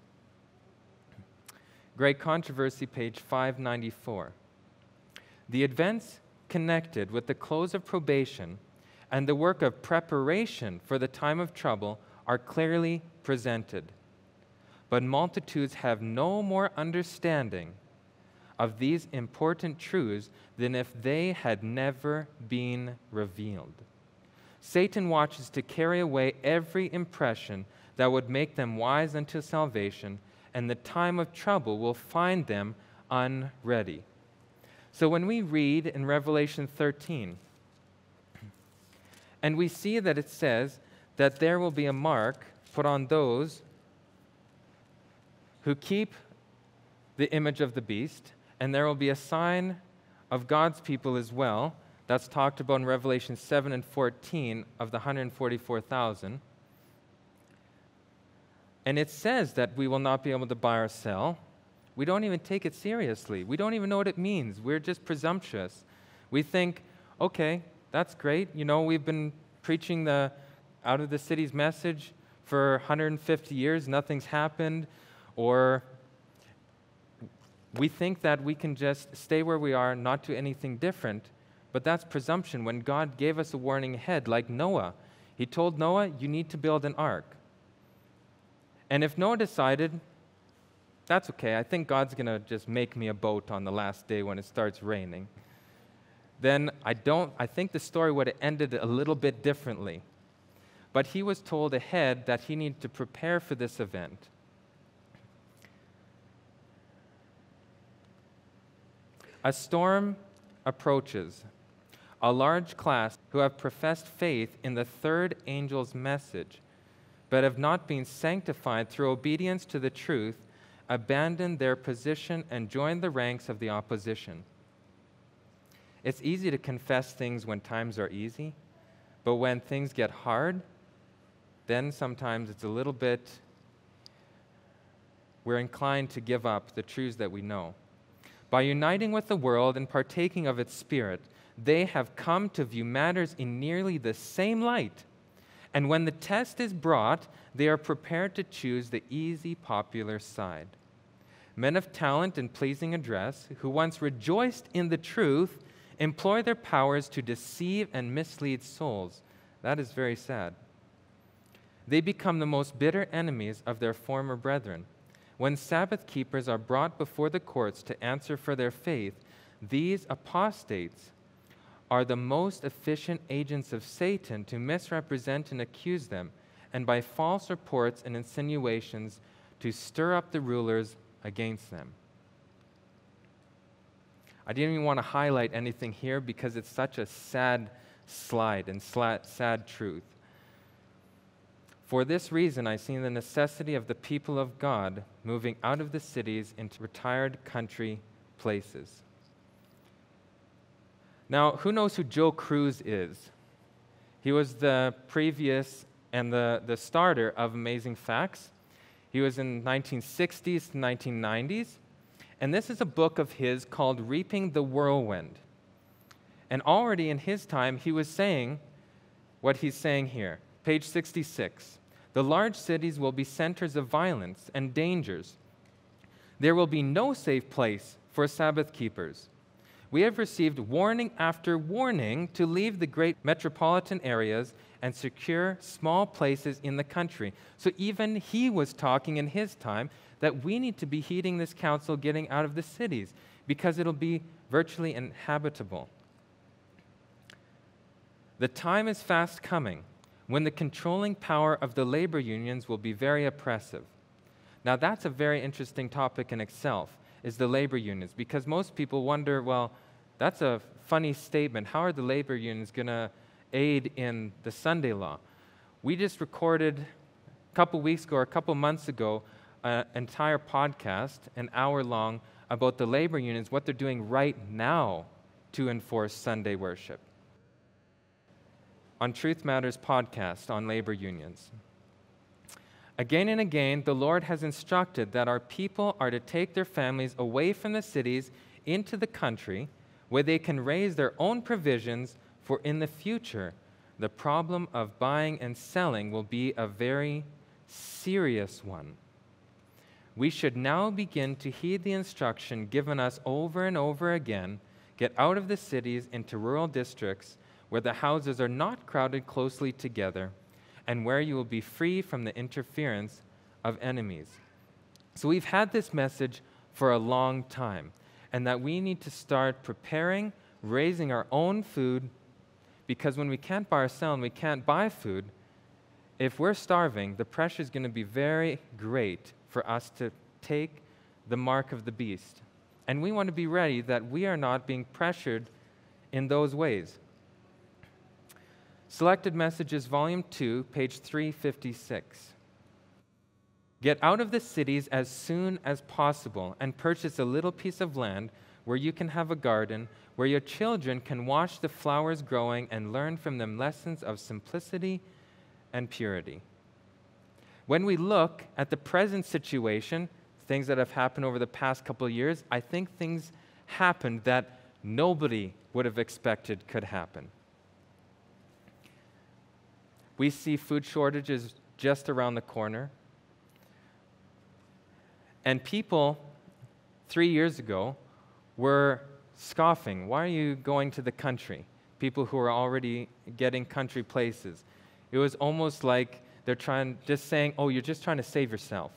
Great Controversy, page five ninety-four. The events connected with the close of probation and the work of preparation for the time of trouble are clearly presented. But multitudes have no more understanding of these important truths than if they had never been revealed. Satan watches to carry away every impression that would make them wise unto salvation, and the time of trouble will find them unready. So when we read in Revelation thirteen, and we see that it says that there will be a mark put on those who keep the image of the beast, and there will be a sign of God's people as well. That's talked about in Revelation seven and fourteen of the one hundred forty-four thousand. And it says that we will not be able to buy or sell. We don't even take it seriously. We don't even know what it means. We're just presumptuous. We think, okay, that's great. You know, we've been preaching the out of the city's message for one hundred fifty years. Nothing's happened. Or we think that we can just stay where we are, not do anything different. But that's presumption. When God gave us a warning ahead, like Noah, he told Noah, you need to build an ark. And if Noah decided, that's okay, I think God's going to just make me a boat on the last day when it starts raining, then I don't, I think the story would have ended a little bit differently. But he was told ahead that he needed to prepare for this event. A storm approaches. A large class who have professed faith in the third angel's message, but have not been sanctified through obedience to the truth, abandon their position and join the ranks of the opposition. It's easy to confess things when times are easy, but when things get hard, then sometimes it's a little bit, we're inclined to give up the truths that we know. By uniting with the world and partaking of its spirit, they have come to view matters in nearly the same light. And when the test is brought, they are prepared to choose the easy, popular side. Men of talent and pleasing address, who once rejoiced in the truth, employ their powers to deceive and mislead souls. That is very sad. They become the most bitter enemies of their former brethren. When Sabbath keepers are brought before the courts to answer for their faith, these apostates are the most efficient agents of Satan to misrepresent and accuse them, and by false reports and insinuations to stir up the rulers against them. I didn't even want to highlight anything here because it's such a sad slide and sad truth. For this reason, I see the necessity of the people of God moving out of the cities into retired country places. Now, who knows who Joe Cruz is? He was the previous and the, the starter of Amazing Facts. He was in nineteen sixties to nineteen nineties. And this is a book of his called Reaping the Whirlwind. And already in his time, he was saying what he's saying here. Page sixty-six. The large cities will be centers of violence and dangers. There will be no safe place for Sabbath keepers. We have received warning after warning to leave the great metropolitan areas and secure small places in the country. So even he was talking in his time that we need to be heeding this counsel, getting out of the cities, because it'll be virtually inhabitable. The time is fast coming when the controlling power of the labor unions will be very oppressive. Now that's a very interesting topic in itself, is the labor unions, because most people wonder, well, that's a funny statement. How are the labor unions going to aid in the Sunday law? We just recorded a couple weeks ago or a couple months ago an entire podcast, an hour long, about the labor unions, what they're doing right now to enforce Sunday worship. On Truth Matters podcast on labor unions. Again and again, the Lord has instructed that our people are to take their families away from the cities into the country where they can raise their own provisions, for in the future, the problem of buying and selling will be a very serious one. We should now begin to heed the instruction given us over and over again, get out of the cities into rural districts where the houses are not crowded closely together, and where you will be free from the interference of enemies. So we've had this message for a long time, and that we need to start preparing, raising our own food, because when we can't buy or sell and we can't buy food, if we're starving, the pressure is going to be very great for us to take the mark of the beast. And we want to be ready that we are not being pressured in those ways. Selected Messages, Volume two, page three fifty-six. Get out of the cities as soon as possible and purchase a little piece of land where you can have a garden, where your children can watch the flowers growing and learn from them lessons of simplicity and purity. When we look at the present situation, things that have happened over the past couple of years, I think things happened that nobody would have expected could happen. We see food shortages just around the corner. And people, three years ago, were scoffing. Why are you going to the country? People who are already getting country places. It was almost like they're trying, just saying, oh, you're just trying to save yourself.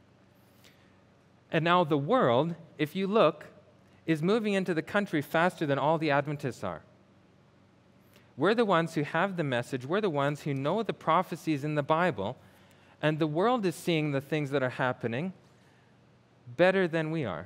And now the world, if you look, is moving into the country faster than all the Adventists are. We're the ones who have the message. We're the ones who know the prophecies in the Bible. And the world is seeing the things that are happening better than we are.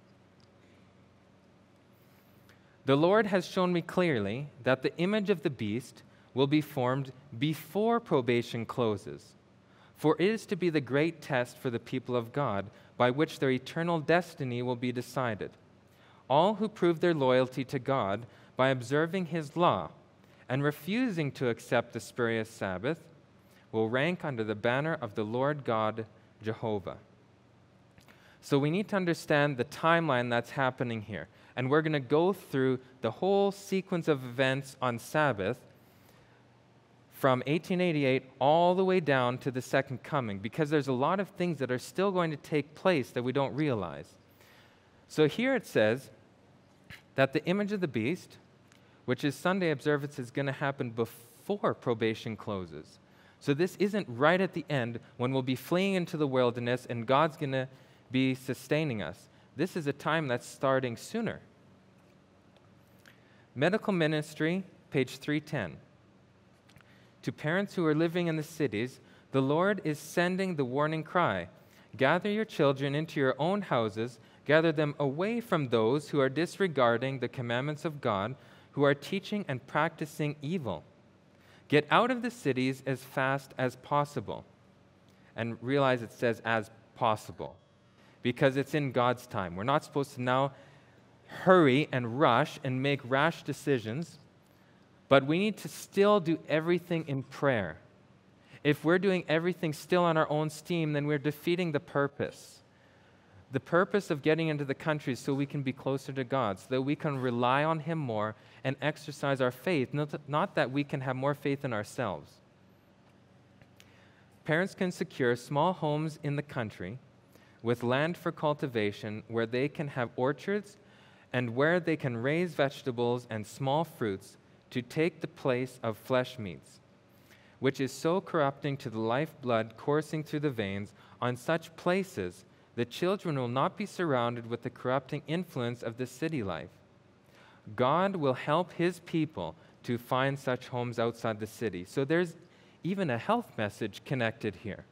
The Lord has shown me clearly that the image of the beast will be formed before probation closes. For it is to be the great test for the people of God, by which their eternal destiny will be decided. All who prove their loyalty to God by observing His law and refusing to accept the spurious Sabbath will rank under the banner of the Lord God, Jehovah. So we need to understand the timeline that's happening here. And we're going to go through the whole sequence of events on Sabbath from eighteen eighty-eight all the way down to the second coming, because there's a lot of things that are still going to take place that we don't realize. So here it says that the image of the beast, which is Sunday observance, is going to happen before probation closes. So this isn't right at the end when we'll be fleeing into the wilderness and God's going to be sustaining us. This is a time that's starting sooner. Medical Ministry, page three ten. To parents who are living in the cities, the Lord is sending the warning cry. Gather your children into your own houses, gather them away from those who are disregarding the commandments of God, who are teaching and practicing evil. Get out of the cities as fast as possible. And realize it says as possible, because it's in God's time. We're not supposed to now hurry and rush and make rash decisions, but we need to still do everything in prayer. If we're doing everything still on our own steam, then we're defeating the purpose. The purpose of getting into the country is so we can be closer to God, so that we can rely on Him more and exercise our faith, not that, not that we can have more faith in ourselves. Parents can secure small homes in the country with land for cultivation where they can have orchards and where they can raise vegetables and small fruits to take the place of flesh meats, which is so corrupting to the lifeblood coursing through the veins. On such places, the children will not be surrounded with the corrupting influence of the city life. God will help His people to find such homes outside the city. So there's even a health message connected here.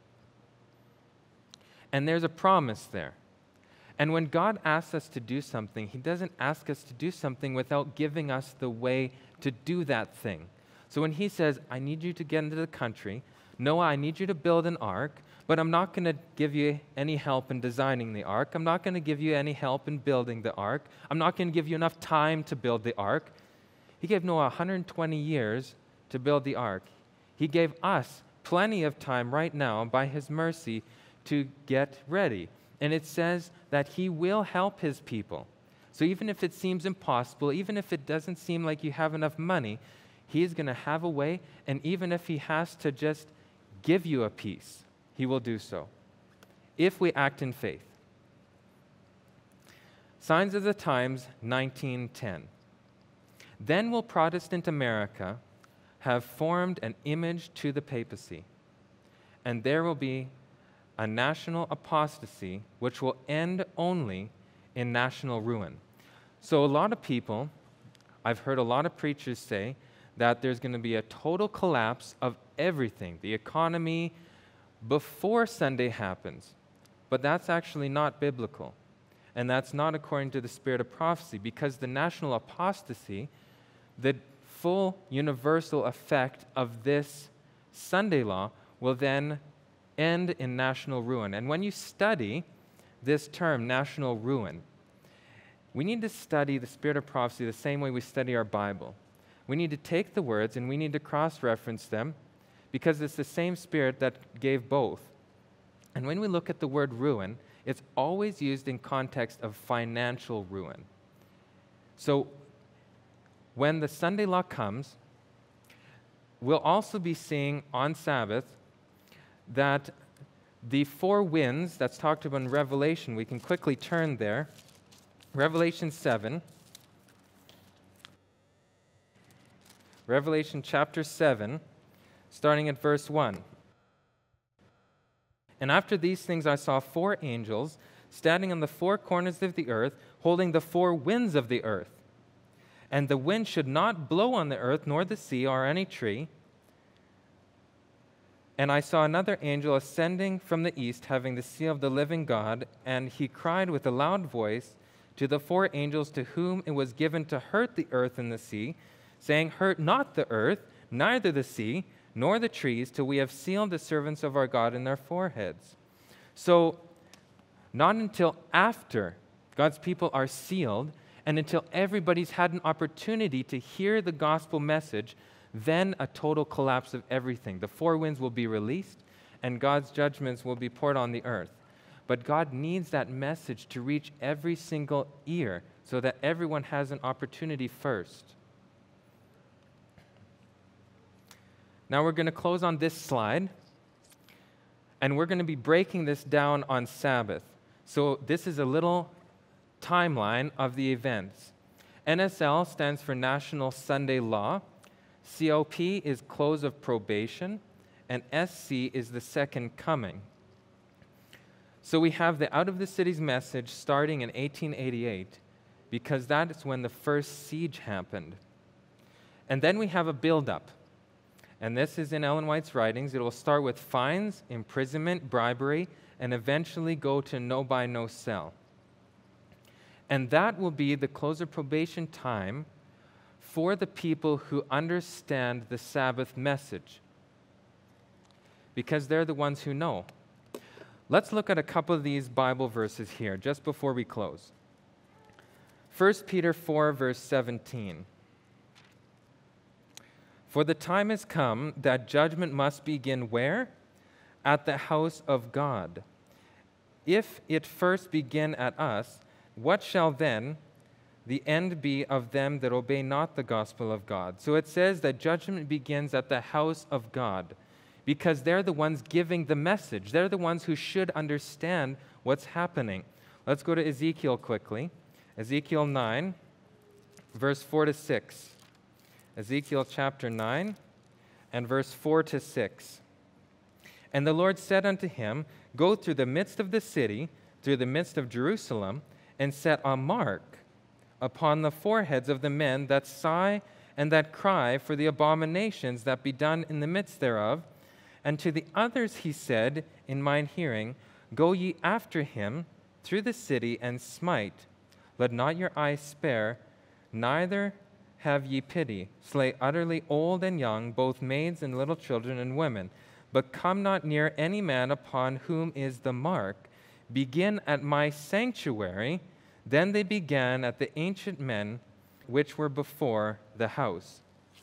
And there's a promise there. And when God asks us to do something, He doesn't ask us to do something without giving us the way to do that thing. So when He says, I need you to get into the country, Noah, I need you to build an ark, but I'm not going to give you any help in designing the ark. I'm not going to give you any help in building the ark. I'm not going to give you enough time to build the ark. He gave Noah one hundred twenty years to build the ark. He gave us plenty of time right now by His mercy to get ready. And it says that He will help His people. So even if it seems impossible, even if it doesn't seem like you have enough money, He's going to have a way. And even if He has to just give you a piece, He will do so, if we act in faith. Signs of the Times, nineteen ten. Then will Protestant America have formed an image to the papacy, and there will be a national apostasy which will end only in national ruin. So a lot of people, I've heard a lot of preachers say that there's going to be a total collapse of everything, the economy, before Sunday happens. But that's actually not biblical. And that's not according to the spirit of prophecy, because the national apostasy, the full universal effect of this Sunday law, will then end in national ruin. And when you study this term, national ruin, we need to study the spirit of prophecy the same way we study our Bible. We need to take the words and we need to cross-reference them, because it's the same spirit that gave both. And when we look at the word ruin, it's always used in context of financial ruin. So when the Sunday law comes, we'll also be seeing on Sabbath that the four winds that's talked about in Revelation, we can quickly turn there. Revelation seven. Revelation chapter seven, starting at verse one. And after these things I saw four angels standing on the four corners of the earth, holding the four winds of the earth. And the wind should not blow on the earth, nor the sea, or any tree. And I saw another angel ascending from the east, having the seal of the living God, and he cried with a loud voice to the four angels to whom it was given to hurt the earth and the sea, saying, Hurt not the earth, neither the sea, nor the trees, till we have sealed the servants of our God in their foreheads. So, not until after God's people are sealed, and until everybody's had an opportunity to hear the gospel message, then a total collapse of everything. The four winds will be released, and God's judgments will be poured on the earth. But God needs that message to reach every single ear so that everyone has an opportunity first. Now we're going to close on this slide, and we're going to be breaking this down on Sabbath. So this is a little timeline of the events. N S L stands for National Sunday Law. C O P is close of probation, and S C is the second coming. So we have the Out of the Cities message starting in eighteen eighty-eight, because that is when the first siege happened. And then we have a build-up. And this is in Ellen White's writings. It will start with fines, imprisonment, bribery, and eventually go to no buy, no sell. And that will be the close of probation time for the people who understand the Sabbath message, because they're the ones who know. Let's look at a couple of these Bible verses here just before we close. First Peter four, verse seventeen. For the time has come that judgment must begin where? At the house of God. If it first begin at us, what shall then the end be of them that obey not the gospel of God? So it says that judgment begins at the house of God, because they're the ones giving the message. They're the ones who should understand what's happening. Let's go to Ezekiel quickly. Ezekiel nine, verse four to six. Ezekiel chapter nine and verse four to six. And the Lord said unto him, Go through the midst of the city, through the midst of Jerusalem, and set a mark upon the foreheads of the men that sigh and that cry for the abominations that be done in the midst thereof. And to the others he said in mine hearing, Go ye after him through the city and smite. Let not your eye spare, neither have ye pity. Slay utterly old and young, both maids and little children and women. But come not near any man upon whom is the mark. Begin at my sanctuary. Then they began at the ancient men which were before the house.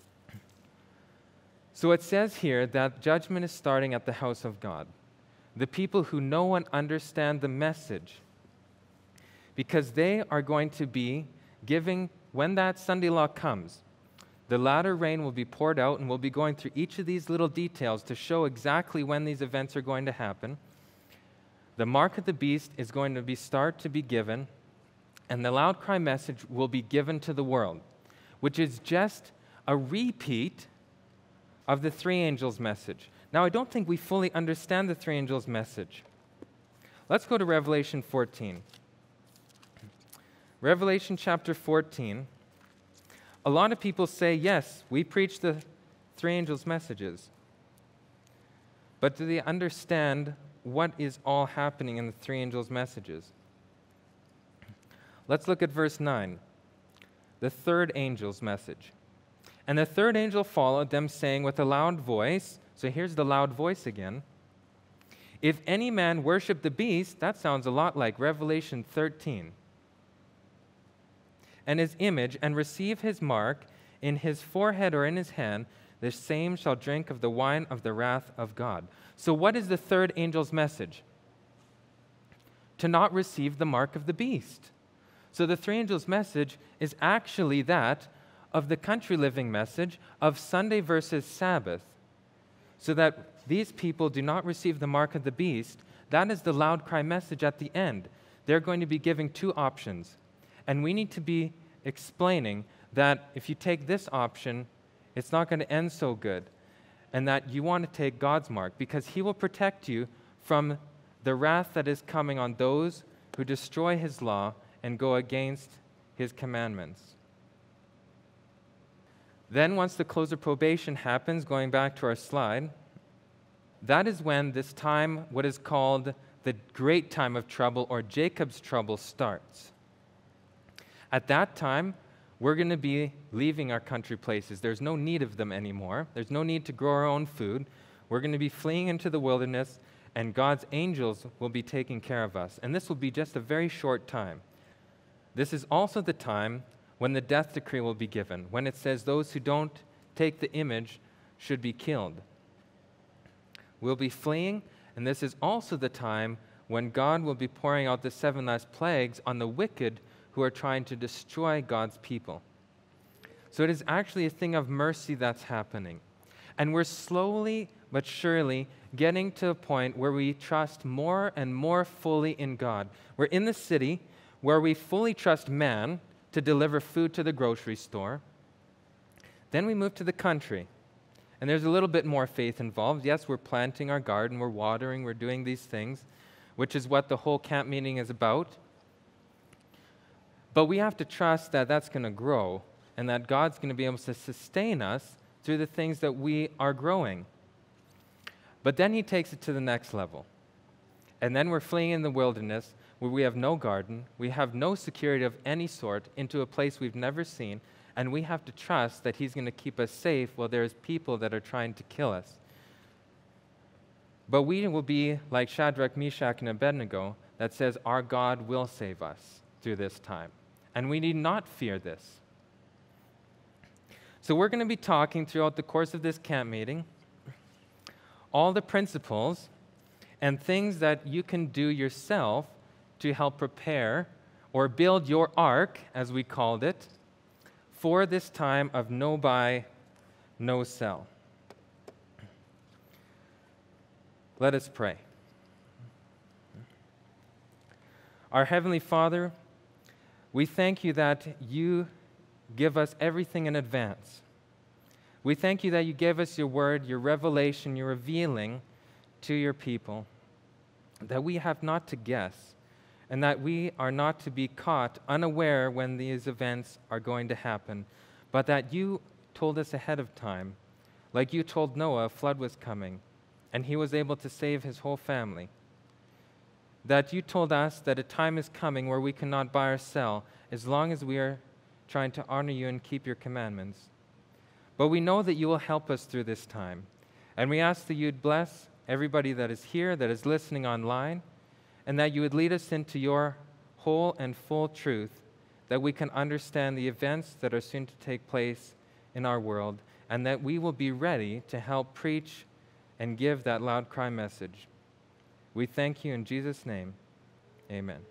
So it says here that judgment is starting at the house of God. The people who know and understand the message, because they are going to be giving, when that Sunday law comes, the latter rain will be poured out, and we'll be going through each of these little details to show exactly when these events are going to happen. The mark of the beast is going to be start to be given, and the loud cry message will be given to the world, which is just a repeat of the three angels' message. Now, I don't think we fully understand the three angels' message. Let's go to Revelation fourteen. Revelation chapter fourteen. A lot of people say, yes, we preach the three angels' messages. But do they understand what is all happening in the three angels' messages? Let's look at verse nine. The third angel's message. And the third angel followed them, saying with a loud voice, so here's the loud voice again, If any man worship the beast, that sounds a lot like Revelation thirteen, and his image, and receive his mark in his forehead or in his hand, the same shall drink of the wine of the wrath of God. So what is the third angel's message? To not receive the mark of the beast. So the three angels' message is actually that of the country living message of Sunday versus Sabbath, so that these people do not receive the mark of the beast. That is the loud cry message at the end. They're going to be giving two options. And we need to be explaining that if you take this option, it's not going to end so good, and that you want to take God's mark, because he will protect you from the wrath that is coming on those who destroy his law and go against his commandments. Then once the close of probation happens, going back to our slide, that is when this time, what is called the great time of trouble, or Jacob's trouble, starts. At that time, we're going to be leaving our country places. There's no need of them anymore. There's no need to grow our own food. We're going to be fleeing into the wilderness, and God's angels will be taking care of us. And this will be just a very short time. This is also the time when the death decree will be given, when it says those who don't take the image should be killed. We'll be fleeing, and this is also the time when God will be pouring out the seven last plagues on the wicked who who are trying to destroy God's people. So it is actually a thing of mercy that's happening. And we're slowly but surely getting to a point where we trust more and more fully in God. We're in the city where we fully trust man to deliver food to the grocery store. Then we move to the country, and there's a little bit more faith involved. Yes, we're planting our garden, we're watering, we're doing these things, which is what the whole camp meeting is about. But we have to trust that that's going to grow and that God's going to be able to sustain us through the things that we are growing. But then he takes it to the next level. And then we're fleeing in the wilderness where we have no garden, we have no security of any sort, into a place we've never seen, and we have to trust that he's going to keep us safe while there's people that are trying to kill us. But we will be like Shadrach, Meshach, and Abednego that says our God will save us through this time. And we need not fear this. So we're going to be talking throughout the course of this camp meeting all the principles and things that you can do yourself to help prepare or build your ark, as we called it, for this time of no buy, no sell. Let us pray. Our Heavenly Father, we thank you that you give us everything in advance. We thank you that you gave us your word, your revelation, your revealing to your people, that we have not to guess, and that we are not to be caught unaware when these events are going to happen, but that you told us ahead of time, like you told Noah a flood was coming, and he was able to save his whole family. That you told us that a time is coming where we cannot buy or sell as long as we are trying to honor you and keep your commandments. But we know that you will help us through this time. And we ask that you'd bless everybody that is here, that is listening online, and that you would lead us into your whole and full truth, that we can understand the events that are soon to take place in our world, and that we will be ready to help preach and give that loud cry message. We thank you in Jesus' name. Amen.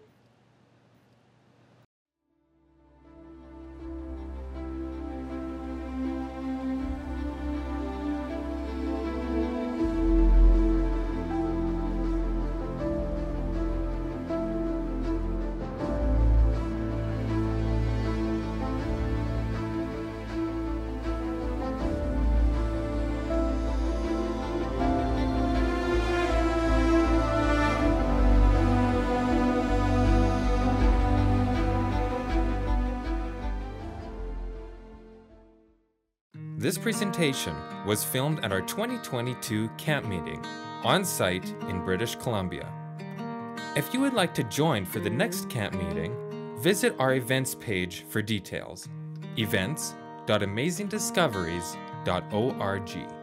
This presentation was filmed at our twenty twenty-two camp meeting on site in British Columbia. If you would like to join for the next camp meeting, visit our events page for details. events dot amazing discoveries dot org